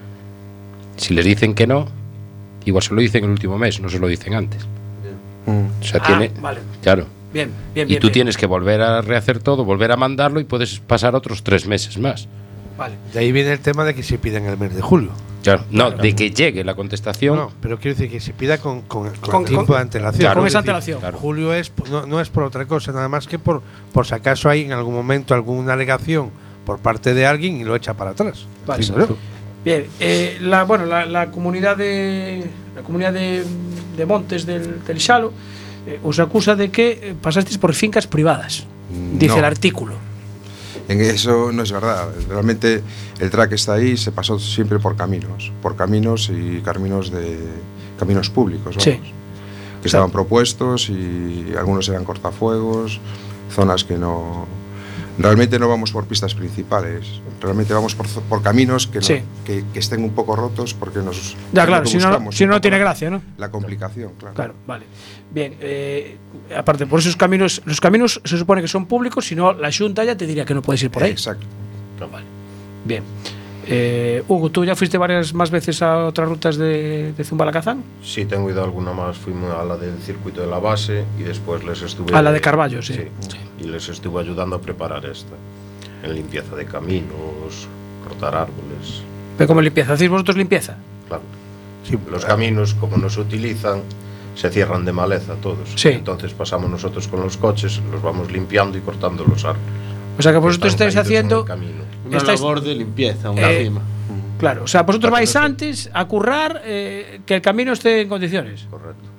Si les dicen que no, igual se lo dicen el último mes, no se lo dicen antes. Mm. O sea, Ah, tiene. vale. Claro. Bien, bien, Y bien. tú bien. tienes que volver a rehacer todo, volver a mandarlo y puedes pasar otros tres meses más. Vale. De ahí viene el tema de que se pida en el mes de julio. Claro. No, de que llegue la contestación. No, pero quiero decir que se pida con, con, con Con- tiempo con- de antelación. Claro, con Es esa decir, antelación. claro. Julio es no, no es por otra cosa, nada más que por, por si acaso hay en algún momento alguna alegación por parte de alguien y lo echa para atrás. Vale. Sí, ¿no? Bien, eh, la, bueno, la, la comunidad de la comunidad de, de Montes del, del Xalo eh, os acusa de que eh, pasasteis por fincas privadas, dice No. el artículo. En eso no es verdad. Realmente el track está ahí, se pasó siempre por caminos, por caminos y caminos de caminos públicos, vamos, Sí. que estaban propuestos y algunos eran cortafuegos, zonas que no. Realmente no vamos por pistas principales, realmente vamos por, zo- por caminos que, no- Sí. que, que estén un poco rotos porque nos. Ya, es lo claro, que si no, buscamos, si un no, no poco tiene la- gracia, ¿no? La complicación, claro. Claro, vale. Bien, eh, aparte, por esos caminos, los caminos se supone que son públicos, si no, la Xunta ya te diría que no puedes ir por ahí. Exacto. Vale. Bien. Eh, Hugo, ¿tú ya fuiste varias más veces a otras rutas de, de Zumbalacazán? Sí, tengo ido alguna más. Fuimos a la del circuito de la base y después les estuve. A la de Carballo, sí. Sí. Y les estuve ayudando a preparar esta. En limpieza de caminos, cortar árboles. ¿Pero cómo limpieza? ¿Hacéis vosotros limpieza? Claro. Sí, Los caminos, como no se utilizan, se cierran de maleza todos. Sí. Entonces pasamos nosotros con los coches, los vamos limpiando y cortando los árboles. O sea que vosotros Están estáis caídos en haciendo. el camino. Una Estáis- labor de limpieza, una Eh, rima. Claro, o sea, vosotros Para que vais no se- antes a currar eh, que el camino esté en condiciones. Correcto.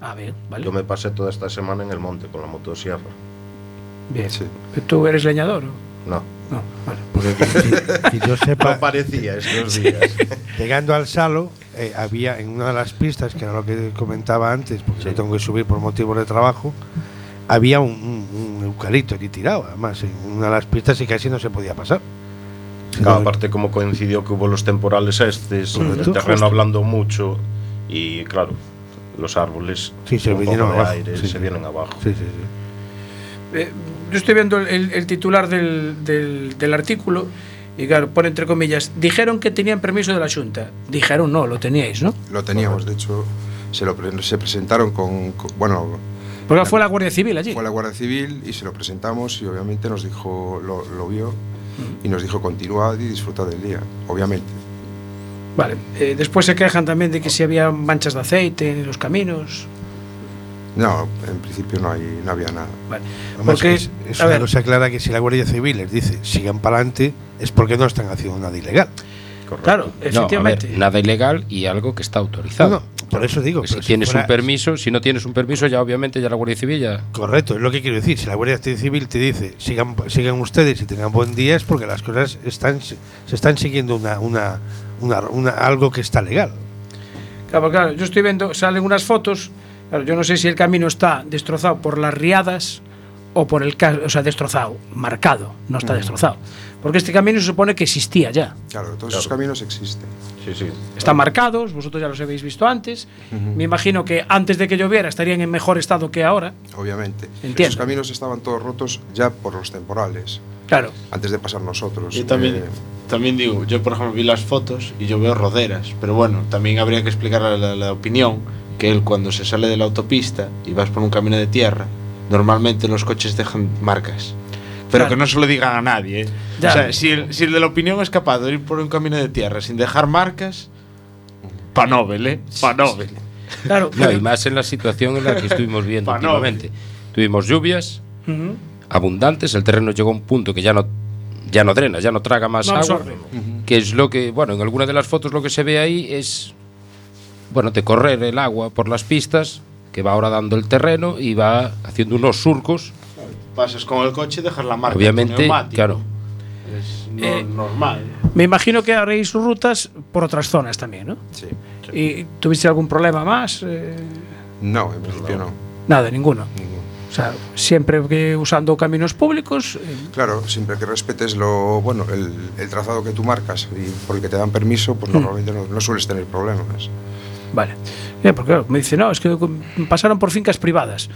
Ah, bien, vale. Yo me pasé toda esta semana en el monte con la motosierra. Bien. ¿Tú eres leñador? No. No, vale. Porque que, que yo sepa, No parecía estos días. llegando al Salo, eh, había en una de las pistas, que era lo que comentaba antes, porque Sí. yo tengo que subir por motivos de trabajo, había un, un, un eucalipto aquí tirado, además, en una de las pistas y casi no se podía pasar. Claro, aparte como coincidió que hubo los temporales estos, Correcto. el terreno Justo. hablando mucho y claro, los árboles Sí, se con un vinieron poco de abajo, aire sí, se sí. vienen abajo. Sí, sí, sí. Eh, yo estoy viendo el, el titular del, del, del artículo y claro, pone entre comillas, dijeron que tenían permiso de la Xunta. Dijeron no, lo teníais, ¿no? Lo teníamos, de hecho, se, lo, pre- se presentaron con, con- bueno, Porque fue la Guardia Civil allí. fue la Guardia Civil y se lo presentamos y obviamente nos dijo, lo, lo vio y nos dijo continuad y disfrutad del día, obviamente. Vale. Eh, después se quejan también de que si había manchas de aceite en los caminos. No, en principio no, hay, no había nada. Vale. Además, Porque, es, es a una ver, cosa clara que si la Guardia Civil les dice sigan para adelante, es porque no están haciendo nada ilegal. Correcto. claro, No, a ver, efectivamente. nada ilegal y algo que está autorizado. No, no, por eso digo. Porque si pero tienes fuera- un permiso, si no tienes un permiso, ya obviamente ya la Guardia Civil ya. Correcto, es lo que quiero decir. Si la Guardia Civil te dice sigan, sigan ustedes y tengan buen día, es porque las cosas están se están siguiendo una, una, una, una- algo que está legal. Claro, claro, yo estoy viendo, salen unas fotos. Claro, yo no sé si el camino está destrozado por las riadas o por el ca- o sea, destrozado, marcado, no está destrozado. Porque este camino se supone que existía ya. Claro, todos Claro. esos caminos existen. Sí, sí. Están marcados, vosotros ya los habéis visto antes. Me imagino que antes de que lloviera estarían en mejor estado que ahora. Obviamente. Entiendo. Esos caminos estaban todos rotos ya por los temporales, Claro. antes de pasar nosotros. Yo también, Eh, también digo, yo por ejemplo vi las fotos y yo veo roderas, pero bueno, también habría que explicar la, la- la opinión que él cuando se sale de la autopista y vas por un camino de tierra, normalmente los coches dejan marcas. Pero Claro. que no se lo digan a nadie, ¿eh? Ya. O sea, si el, si el de la opinión es capaz de ir por un camino de tierra sin dejar marcas, pa' Nobel, ¿eh? Pa' Nobel. Claro. No, y más en la situación en la que estuvimos viendo Pa' no. últimamente. Tuvimos lluvias Ujú. abundantes, el terreno llegó a un punto que ya no ya no drena, ya no traga más No agua, absorbe. que es lo que, bueno, en alguna de las fotos lo que se ve ahí es, bueno, de correr el agua por las pistas, que va ahora dando el terreno y va haciendo unos surcos, Pasas con el coche y dejas la marca. obviamente, tu neumático. claro. Es no- Eh, normal. Me imagino que haréis rutas por otras zonas también, ¿no? sí. ¿Y tuviste algún problema más? Eh, No, en principio no. nada, ninguno. Ninguno. O sea, siempre que usando caminos públicos. eh, Claro, siempre que respetes lo bueno el, el trazado que tú marcas y por el que te dan permiso, pues Hmm. normalmente no, no sueles tener problemas. Vale. Bien, porque claro, me dice, no, es que pasaron por fincas privadas.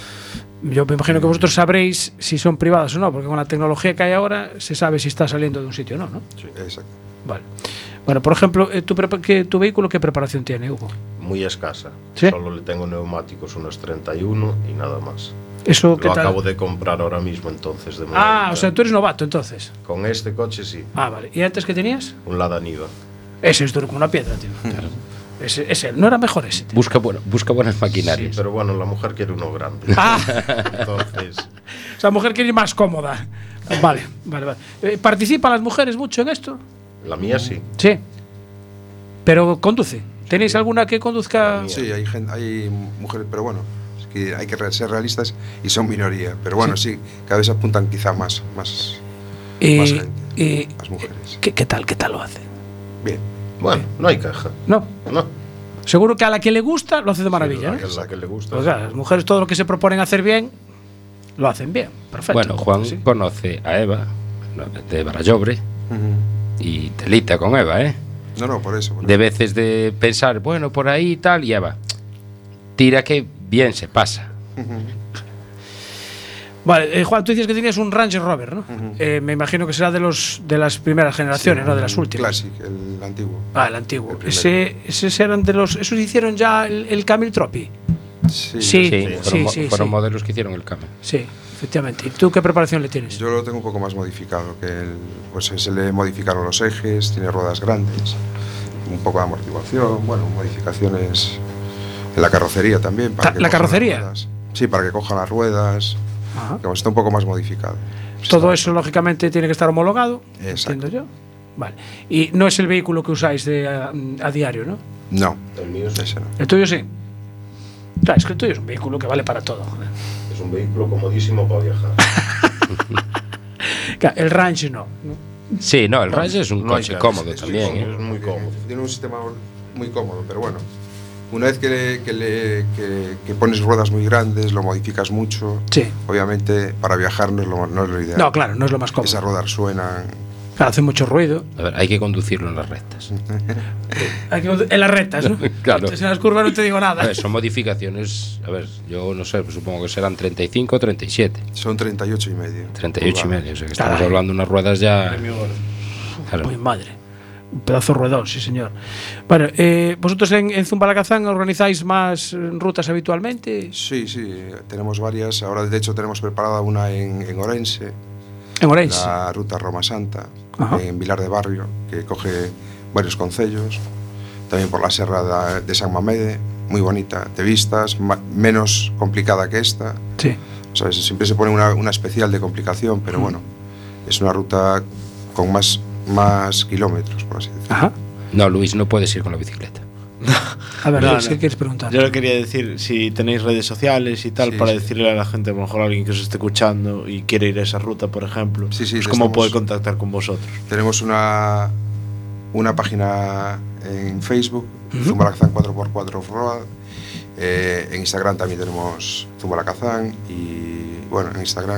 Yo me imagino que vosotros sabréis si son privadas o no, porque con la tecnología que hay ahora se sabe si está saliendo de un sitio o no, ¿no? Exacto. Vale. Bueno, por ejemplo, eh, ¿tu, prepa- qué- tu vehículo qué preparación tiene, Hugo? Muy escasa. ¿Sí? Solo le tengo neumáticos unos treinta y uno y nada más. ¿Eso qué Lo tal? acabo de comprar ahora mismo entonces. De Ah, momento. o sea, tú eres novato entonces. Con este coche sí, Ah, vale. ¿Y antes qué tenías? un Lada Niva. Ese es duro como una piedra, tío. Ese, ese, no era mejor ese. tío. Busca, buena- busca buenas Sí, maquinarias. pero bueno, la mujer quiere uno grande. Ah, Entonces, o sea, mujer quiere ir más cómoda. Vale, vale, vale. Eh, ¿Participan las mujeres mucho en esto? la mía sí. Sí. Pero conduce. ¿Tenéis alguna que conduzca? Sí, hay, gen- hay mujeres, pero bueno, es que hay que re- ser realistas y son minoría. Pero bueno, sí, cada vez apuntan quizá más, más, Y, más gente, y- más mujeres. ¿qué, qué tal? ¿Qué tal lo hace? Bien. Bueno, no hay caja. No. No. Seguro que a la que le gusta lo hace de maravilla, Sí, ¿no? la, la que le gusta. Pues claro, las mujeres todo lo que se proponen hacer bien, lo hacen bien. Perfecto. Bueno, Juan Sí. conoce a Eva, no, de Barallobre, y telita con Eva, ¿eh? No, no, por eso. por De veces de pensar, bueno, por ahí y tal, y Eva, tira que bien se pasa. eso. Ujú. Vale, eh, Juan, tú dices que tenías un Range Rover, ¿no? Eh, me imagino que será de los de las primeras generaciones, Sí, ¿no? De las un últimas. Classic, el antiguo. Ah, el antiguo. El primero. Ese, esos eran de los. ¿Esos hicieron ya el, el Camel Trophy? Sí. Sí. Sí, fueron, sí, mo- sí, fueron sí. modelos que hicieron el cambio. Sí, efectivamente. ¿Y tú qué preparación le tienes? Yo lo tengo un poco más modificado, que el- pues se le modificaron los ejes, tiene ruedas grandes, un poco de amortiguación, bueno, modificaciones en la carrocería también. Ta- que ¿la cojan carrocería? las ruedas. Sí, para que cojan las ruedas, Ajá. que está un poco más modificado. Todo Está- eso, lógicamente, tiene que estar homologado. Exacto. Entiendo yo. Vale. Y no es el vehículo que usáis de, a, a diario, ¿no? No, El mío sí. ese no. El tuyo sí. Claro, es que el tuyo es un vehículo que vale para todo, joder. Es un vehículo comodísimo para viajar. Claro, el Range no, ¿no? Sí, no, el Range es un no hay coche que- cómodo es también. muy ¿eh? cómodo, es muy cómodo. Tiene un sistema muy cómodo, pero bueno, una vez que, le, que, le, que, que pones ruedas muy grandes, lo modificas mucho. Sí. Obviamente, para viajar no es lo, no es lo ideal. No, claro, no es lo más cómodo. Esas ruedas suenan. Claro, hace mucho ruido. A ver, hay que conducirlo en las rectas. Hay que condu- en las rectas, ¿no? Claro. Entonces, en las curvas no te digo A nada. ver, son modificaciones, a ver, yo no sé, pues supongo que serán treinta y cinco o treinta y siete. Son treinta y ocho y medio. treinta y ocho y medio, o sea que estamos Caray. hablando de unas ruedas ya. Claro. Muy madre. Un pedazo ruedón, sí, señor. Bueno, eh, vosotros en, en Zumbalacazán organizáis más eh, rutas habitualmente. Sí, sí, tenemos varias. Ahora, de hecho, tenemos preparada una en, en Orense. En Orense. La ruta Roma Santa, Ajá. en Vilar de Barrio, que coge varios concellos. También por la Serra de San Mamede, muy bonita, de vistas, ma- menos complicada que esta. Sí. O sea, siempre se pone una, una especial de complicación, pero bueno, es una ruta con más, más kilómetros, por así decirlo. Ajá. No, Luis, no puedes ir con la bicicleta. A ver, No, Luis, no. ¿qué quieres preguntar? Yo le quería decir si tenéis redes sociales y tal Sí, para sí. decirle a la gente, a lo mejor alguien que os esté escuchando y quiere ir a esa ruta, por ejemplo, Sí, sí, pues cómo estamos- puede contactar con vosotros. Tenemos una, una página en Facebook, Zumbalacazán cuatro por cuatro Road. Eh, en Instagram también tenemos Zumbalacazán y bueno, en Instagram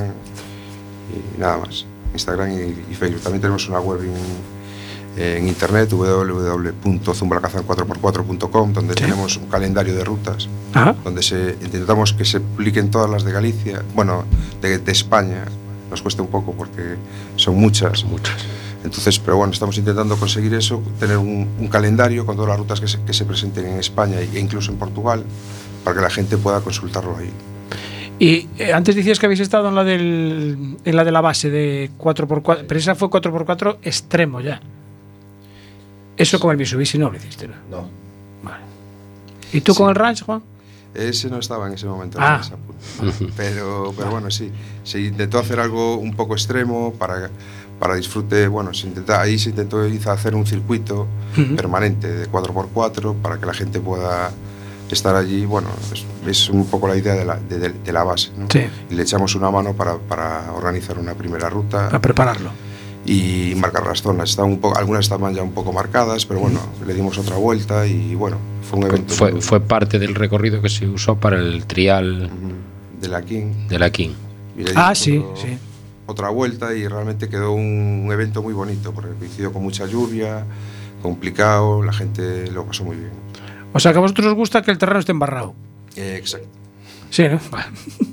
y nada más. Instagram y, y Facebook. También tenemos una web en, en internet, w w w punto zumbalacazán cuatro por cuatro punto com, donde tenemos un calendario de rutas, Ajá. donde se, intentamos que se publiquen todas las de Galicia, bueno, de, de España. Nos cuesta un poco porque son muchas. Muchas. Entonces, pero bueno, estamos intentando conseguir eso, tener un, un calendario con todas las rutas que se, que se presenten en España e incluso en Portugal, para que la gente pueda consultarlo ahí. Y eh, antes decías que habéis estado en la, del, en la de la base de cuatro por cuatro, pero esa fue cuatro por cuatro extremo ya. Eso con el Mitsubishi no lo hiciste, ¿no? No. Vale. ¿Y tú con el Range, Juan? Ese no estaba en ese momento. Ah. en esa pu- pero, pero bueno, sí, se intentó hacer algo un poco extremo para, para disfrute. Bueno, se intenta, ahí se intentó hizo hacer un circuito Ujú. permanente de cuatro por cuatro para que la gente pueda estar allí. Bueno, es, es un poco la idea de la, de, de- de la base, ¿no? Sí. Y le echamos una mano para, para organizar una primera ruta Para prepararlo. y marcar las zonas. Están un poco, algunas estaban ya un poco marcadas, pero bueno, le dimos otra vuelta y bueno, fue un evento Fue, muy- fue parte del recorrido que se usó para el trial de la King. de la King. Y le Ah, dimos sí, otro- sí. otra vuelta y realmente quedó un, un evento muy bonito porque coincidió con mucha lluvia, complicado, la gente lo pasó muy bien. O sea que a vosotros os gusta que el terreno esté embarrado. Eh, exacto. Sí, ¿no? Vale.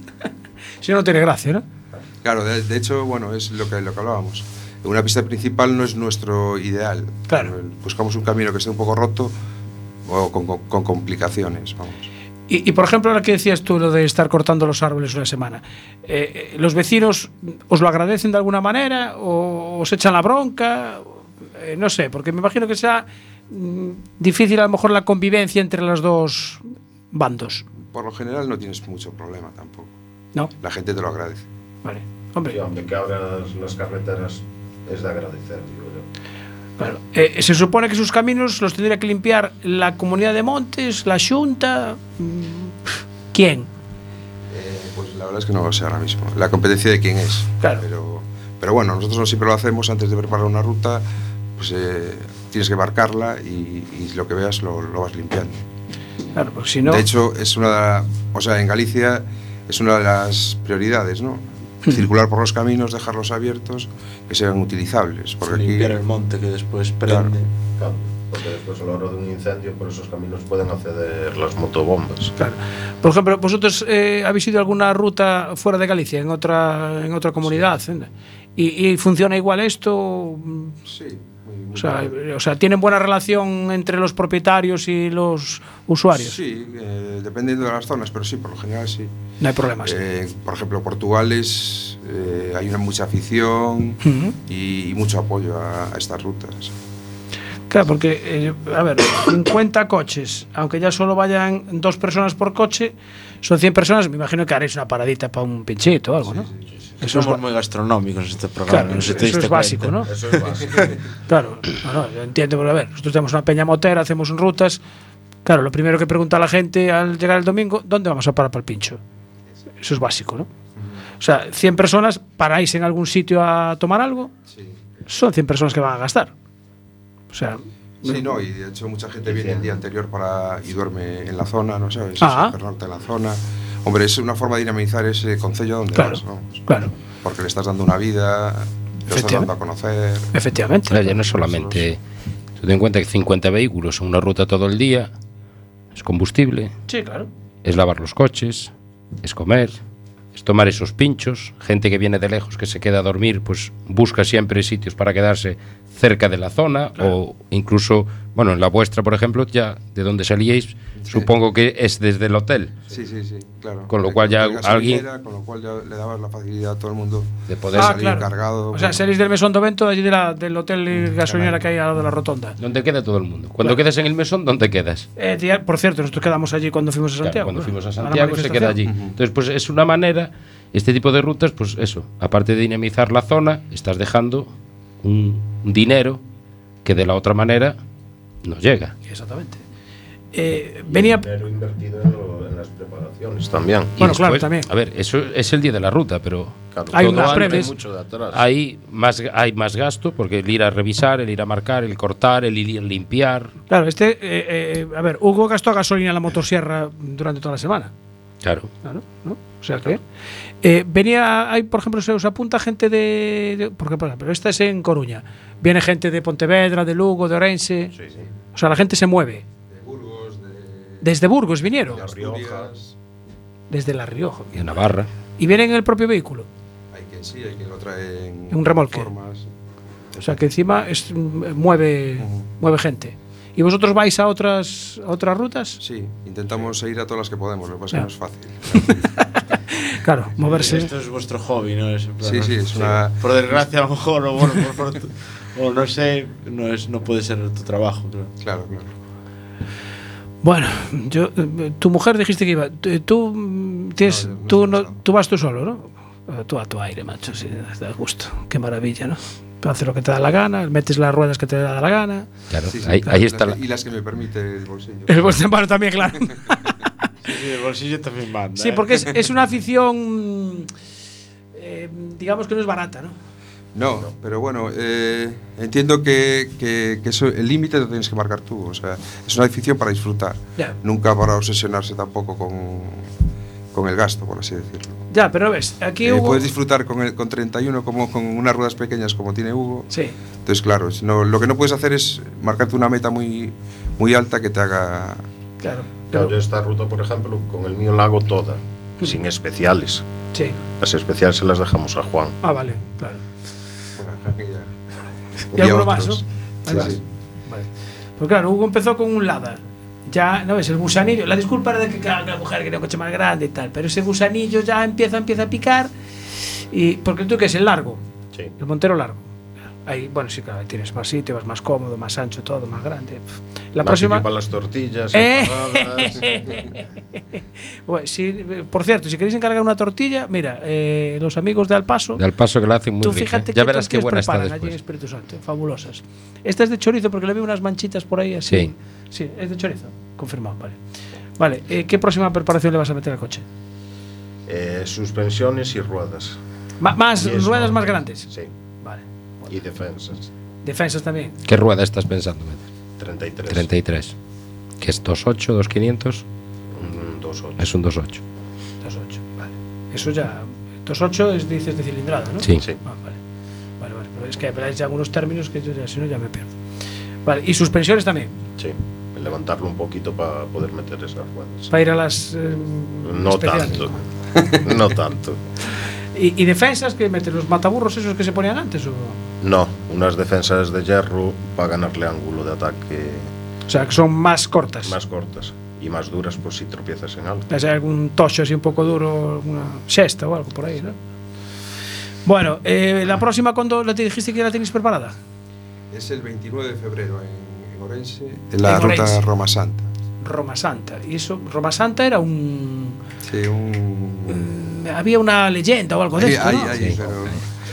Si no, no tiene gracia, ¿no? Claro, de, de hecho, bueno, es lo que, lo que hablábamos. Una pista principal no es nuestro ideal. Claro. Buscamos un camino que esté un poco roto o con, con- con complicaciones, vamos. Y, y, por ejemplo, ahora que decías tú lo de estar cortando los árboles una semana, eh, eh, ¿los vecinos os lo agradecen de alguna manera o os echan la bronca? Eh, no sé, porque me imagino que sea mm, difícil a lo mejor la convivencia entre los dos bandos, Por lo general no tienes mucho problema tampoco. ¿no? La gente te lo agradece. Vale. Hombre, Sí, hombre, que abras las carreteras es de agradecer, digo yo. claro. Eh, se supone que sus caminos los tendría que limpiar la Comunidad de Montes, la Xunta. mm, ¿Quién? Eh, pues la verdad es que no lo sé ahora mismo. La competencia de quién es. Claro. Pero, pero bueno, nosotros no siempre lo hacemos antes de preparar una ruta, pues eh, tienes que marcarla y, y lo que veas lo, lo vas limpiando. Claro, porque si no. De hecho, es una de la- o sea, en Galicia es una de las prioridades, ¿no? Circular por los caminos, dejarlos abiertos, que sean utilizables. Porque aquí, Limpiar el monte que después prende. Claro. Claro, porque después a la hora de un incendio por esos caminos pueden acceder las motobombas. Claro. Por ejemplo, vosotros eh, habéis ido a alguna ruta fuera de Galicia, en otra, en otra comunidad, ¿eh? ¿Y, y funciona igual esto? sí, muy- muy O sea, bien. o sea, ¿tienen buena relación entre los propietarios y los usuarios? Sí, eh, dependiendo de las zonas, pero sí, por lo general sí. No hay problemas. Eh, por ejemplo, Portugal es, eh, hay una mucha afición Ujú. y, y mucho apoyo a, a estas rutas. Claro, porque, eh, a ver, cincuenta coches, aunque ya solo vayan dos personas por coche, son cien personas, me imagino que haréis una paradita para un pinchito o algo, ¿no? Eso es, Somos ba- muy gastronómicos en este programa. claro, no sé si eso te diste es básico, cuenta. ¿no? Eso es básico. Claro, no, no, yo entiendo, pero a ver, nosotros tenemos una peña motera, hacemos rutas, Claro, lo primero que pregunta la gente al llegar el domingo, ¿dónde vamos a parar para el pincho? Eso es básico, ¿no? O sea, cien personas, paráis en algún sitio a tomar algo, Sí. son cien personas que van a gastar. O sea, Sí, no, y de hecho mucha gente viene el día anterior para y duerme en la zona, ¿no sabes? Ah. Se pernocta en la zona. Hombre, es una forma de dinamizar ese concello donde Claro, vas, ¿no? claro. Porque le estás dando una vida, lo estás dando a conocer. Efectivamente. Claro, ya no es solamente. Ten en cuenta que cincuenta vehículos en una ruta todo el día, es combustible, Sí, claro. es lavar los coches, es comer, es tomar esos pinchos. Gente que viene de lejos, que se queda a dormir, pues busca siempre sitios para quedarse cerca de la zona, o incluso, bueno, en la vuestra, por ejemplo, ya de donde salíais, supongo que es desde el hotel. Sí, sí, sí, claro. Con lo cual ya Con alguien- gasolinera, Con lo cual ya le dabas la facilidad a todo el mundo De poder Ah, salir claro. cargado. O sea, bueno. salís del Mesón do Vento, allí de la, del hotel y gasolinera que hay al lado de la rotonda. ¿Dónde queda todo el mundo? Cuando Claro. quedas en el mesón, ¿dónde quedas? Eh, tía, por cierto, nosotros quedamos allí cuando fuimos a Claro, Santiago. cuando ¿no? fuimos a la Santiago se queda allí. manifestación. Entonces, pues es una manera, este tipo de rutas, pues eso, aparte de dinamizar la zona, estás dejando un, un dinero que de la otra manera no llega. Exactamente. Eh, venía. Dinero invertido en, lo- en las preparaciones también. Y Bueno, claro, también. A ver, eso es el día de la ruta, pero Claro, Hay todo unas antes, previas. mucho de atrás. hay más, hay más gasto, porque el ir a revisar, el ir a marcar, el cortar, el ir a limpiar. Claro, este. eh, eh, a ver, Hugo gastó gasolina en la motosierra durante toda la semana. Claro. Claro, ¿no? O sea que. Eh, venía. Hay, por ejemplo, se os apunta gente de. de porque, por ejemplo, esta es en Coruña. Viene gente de Pontevedra, de Lugo, de Orense. Sí, sí. O sea, la gente se mueve. De Burgos, de Desde Burgos vinieron. La Rioja. Asturias. Desde La Rioja. Y en Navarra. Y vienen en el propio vehículo. Hay quien sí, hay quien lo trae en, En un remolque. formas. O sea que encima es, mm, mueve, mueve gente. ¿Y vosotros vais a otras a otras rutas? Sí, intentamos ir a todas las que podemos, lo que pasa es que Ya. no es fácil. Claro, moverse. Esto es vuestro hobby, ¿no? Es en plan, Sí, no- sí, es una- Por desgracia, a lo mejor, o bueno, por, por tu- o no sé, no, es, no puede ser tu trabajo, creo. Claro, claro. Bueno, yo, eh, tu mujer dijiste que iba. Tú, tú, mm, tienes, No, yo no tú, estoy no, pensando. tú vas tú solo, ¿no? Eh, Tú a tu aire, macho, sí, da gusto. Qué maravilla, ¿no? Haces lo que te da la gana, metes las ruedas que te da la gana. Claro, Sí, sí, ahí, claro, ahí las está que- la, Y las que me permite el bolsillo. El bolsillo bueno, también, claro. Sí, sí, el bolsillo también manda. Sí, ¿eh? porque es, es una afición, eh, digamos que no es barata, ¿no? No, pero bueno, eh, entiendo que, que, que eso, el límite lo tienes que marcar tú. O sea, es una afición para disfrutar. Ya. Nunca para obsesionarse tampoco con, con el gasto, por así decirlo. Ya, pero ves, aquí Eh, hubo. puedes disfrutar con, el, con treinta y uno como con unas ruedas pequeñas como tiene Hugo. Sí, Entonces, claro, si no, lo que no puedes hacer es marcarte una meta muy, muy alta que te haga... claro. Claro, Pero, yo esta ruta, por ejemplo, con el mío la hago toda, sin especiales. sí. Las especiales se las dejamos a Juan. Ah, vale, claro. Y ¿Y alguno más, no? Sí, Ahí va. sí. Vale. Pues claro, Hugo empezó con un Lada. Ya, ¿no ves? El gusanillo. La disculpa era de que, claro, que la mujer quería un coche más grande y tal. Pero ese gusanillo ya empieza, empieza a picar. Y, porque tú que es el largo. Sí. El Montero largo. Ahí, bueno, sí, claro, ahí tienes más sitio, vas más cómodo, más ancho, todo, más grande. Pff. La Más próxima. sitio para las tortillas, Eh. empanadas. Bueno, si, por cierto, si queréis encargar una tortilla, mira, eh, los amigos de Alpaso. del paso que la hacen muy Tú rica. fíjate Ya qué verás qué tortillas buena está preparan allí en después. Espíritu Santo, fabulosas. Esta es de chorizo porque le veo unas manchitas por ahí así. Sí. Sí, es de chorizo, confirmado, vale. Vale, eh, ¿qué próxima preparación le vas a meter al coche? Eh, suspensiones y ruedas. Ma- más Y eso, ruedas más grandes. Sí. Vale. Y defensas. Defensas también. ¿Qué rueda estás pensando meter? treinta y tres. treinta y tres. ¿Que es dos ocho, dos quinientos? Un dos ocho. Es un dos ocho. dos ocho, vale. Eso ya. dos ocho es, dices, de cilindrada, ¿no? Sí. Sí. Ah, vale. Vale, vale. Pero es que hay ya algunos términos que yo ya, si no, ya me pierdo. Vale, y suspensiones también. Sí. Levantarlo un poquito para poder meter esas ruedas. Para ir a las. eh, No especiales. tanto. No tanto. ¿Y, y defensas que meten los mataburros esos que se ponían antes? O, No, unas defensas de hierro para ganarle ángulo de ataque o sea, que son más cortas. más cortas y más duras, pues si tropiezas en algo. O sea, algún tocho así un poco duro, alguna sexta o algo por ahí, ¿no? Bueno, eh, la próxima, ¿cuándo la te dijiste que ya la tenéis preparada? Es el veintinueve de febrero en, en Orense, en la En ruta Orense. Roma Santa. Roma Santa. Y eso, Roma Santa era un. Sí, un... Había una leyenda o algo de Ahí, esto, ahí, ¿no? ahí, Sí. pero...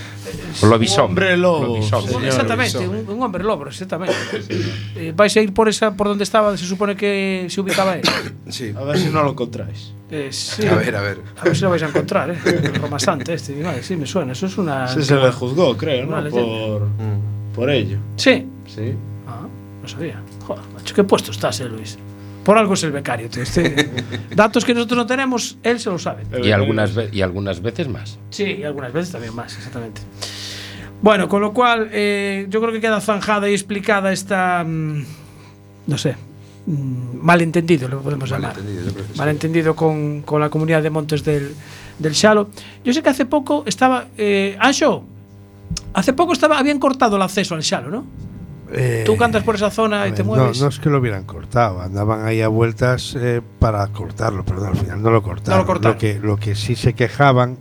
O lobisombre. Hombre lobo. Lobisombre. Señor, Exactamente, lobisombre. un, un hombre lobo, exactamente. Eh, vais a ir por esa por donde estaba, se supone que se ubicaba él. Sí. A ver si no lo encontráis. Eh, sí. A ver, a ver. A ver si lo vais a encontrar, ¿eh? El Roma Santa este, mi madre, sí, me suena. Eso es una. Sí, se le juzgó, creo, Una ¿no? leyenda. Por, Mm. por ello. Sí. Sí. Ah, no sabía. Joder, macho, qué puesto estás, eh, Luis. Por algo es el becario, tío. Este- datos que nosotros no tenemos, él se lo sabe. Y algunas, ve- y algunas veces más. Sí, y algunas veces también más, exactamente. Bueno, con lo cual, eh, yo creo que queda zanjada y explicada esta. mm, no sé. mm, malentendido, lo podemos llamar. Malentendido, yo creo que sí. Malentendido con, con la comunidad de Montes del, del Xalo. Yo sé que hace poco estaba. Eh, Anxo, hace poco estaba, habían cortado el acceso al Xalo, ¿no? Eh, Tú cantas por esa zona a y ver, te no, mueves. no es que lo hubieran cortado, andaban ahí a vueltas eh, para cortarlo, pero no, al final no lo cortaron. No lo cortaron. que, lo que sí se quejaban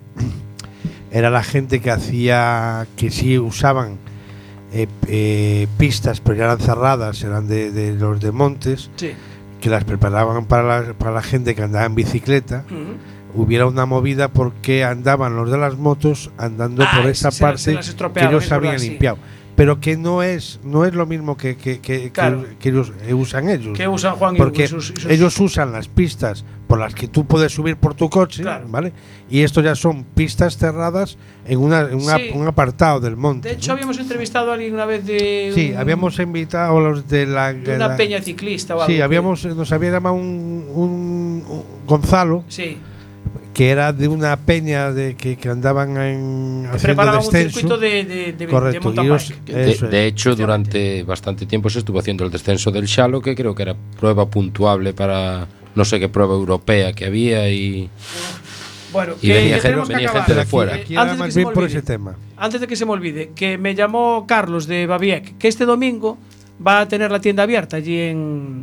era la gente que hacía, que sí usaban eh, eh, pistas, pero ya eran cerradas, eran de, de los de Montes, Sí. que las preparaban para la, para la gente que andaba en bicicleta. Ujú. Hubiera una movida porque andaban los de las motos andando Ah, por esa se- se las- parte se las que estropeaban, ellos es verdad, habían sí. limpiado. Pero que no es no es lo mismo que, que, que, Claro. que, que ellos eh, usan ellos. Que usan Juan y porque sus- y sus- ellos usan las pistas por las que tú puedes subir por tu coche, Claro. ¿vale? Y esto ya son pistas cerradas en, una, en una- Sí. un apartado del monte. De hecho, habíamos entrevistado a alguien una vez de. Sí, un- habíamos invitado a los de la. de una la- peña ciclista o algo. Sí, que- habíamos, nos había llamado un, un- un Gonzalo, Sí. que era de una peña de que, que andaban en haciendo Preparaban un descenso. circuito de, de, de, Correcto, de mountain y ellos- bike. De, Eso es. de hecho, durante bastante tiempo se estuvo haciendo el descenso del Xalo, que creo que era prueba puntuable para no sé qué prueba europea que había y, Bueno, y que venía, ya gente, tenemos que venía acabar. gente de Aquí- fuera. Aquí era Antes de más que se bien me por olvide. ese tema. Antes de que se me olvide, que me llamó Carlos de Babiec, que este domingo va a tener la tienda abierta allí en.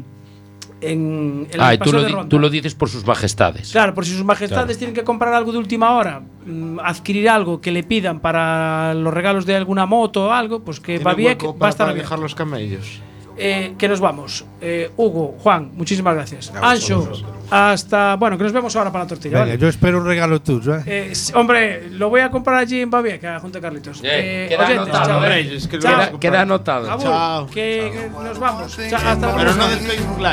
En, en Ah, el y tú Paseo lo, de di- Ronda. tú lo dices por sus majestades. Claro, por si sus majestades Claro. tienen que comprar algo de última hora, mm, adquirir algo que le pidan para los regalos de alguna moto o algo, pues que ¿Tiene Babiec hueco va a para, estar para abierto. dejar los camellos? Eh, que nos vamos. Eh, Hugo, Juan, muchísimas gracias. A Anxo, vosotros. hasta. Bueno, que nos vemos ahora para la tortilla. Venga, ¿vale? yo espero un regalo tuyo, ¿eh? Eh, s- hombre, lo voy a comprar allí en Babiec, junto a Carlitos. Eh, queda oyentes, anotado, chao. Reyes, que lo Chao. vas a Queda, queda anotado. Abur, Chao. que, que nos vamos. Chao, hasta la Pero no próxima. del Facebook Live.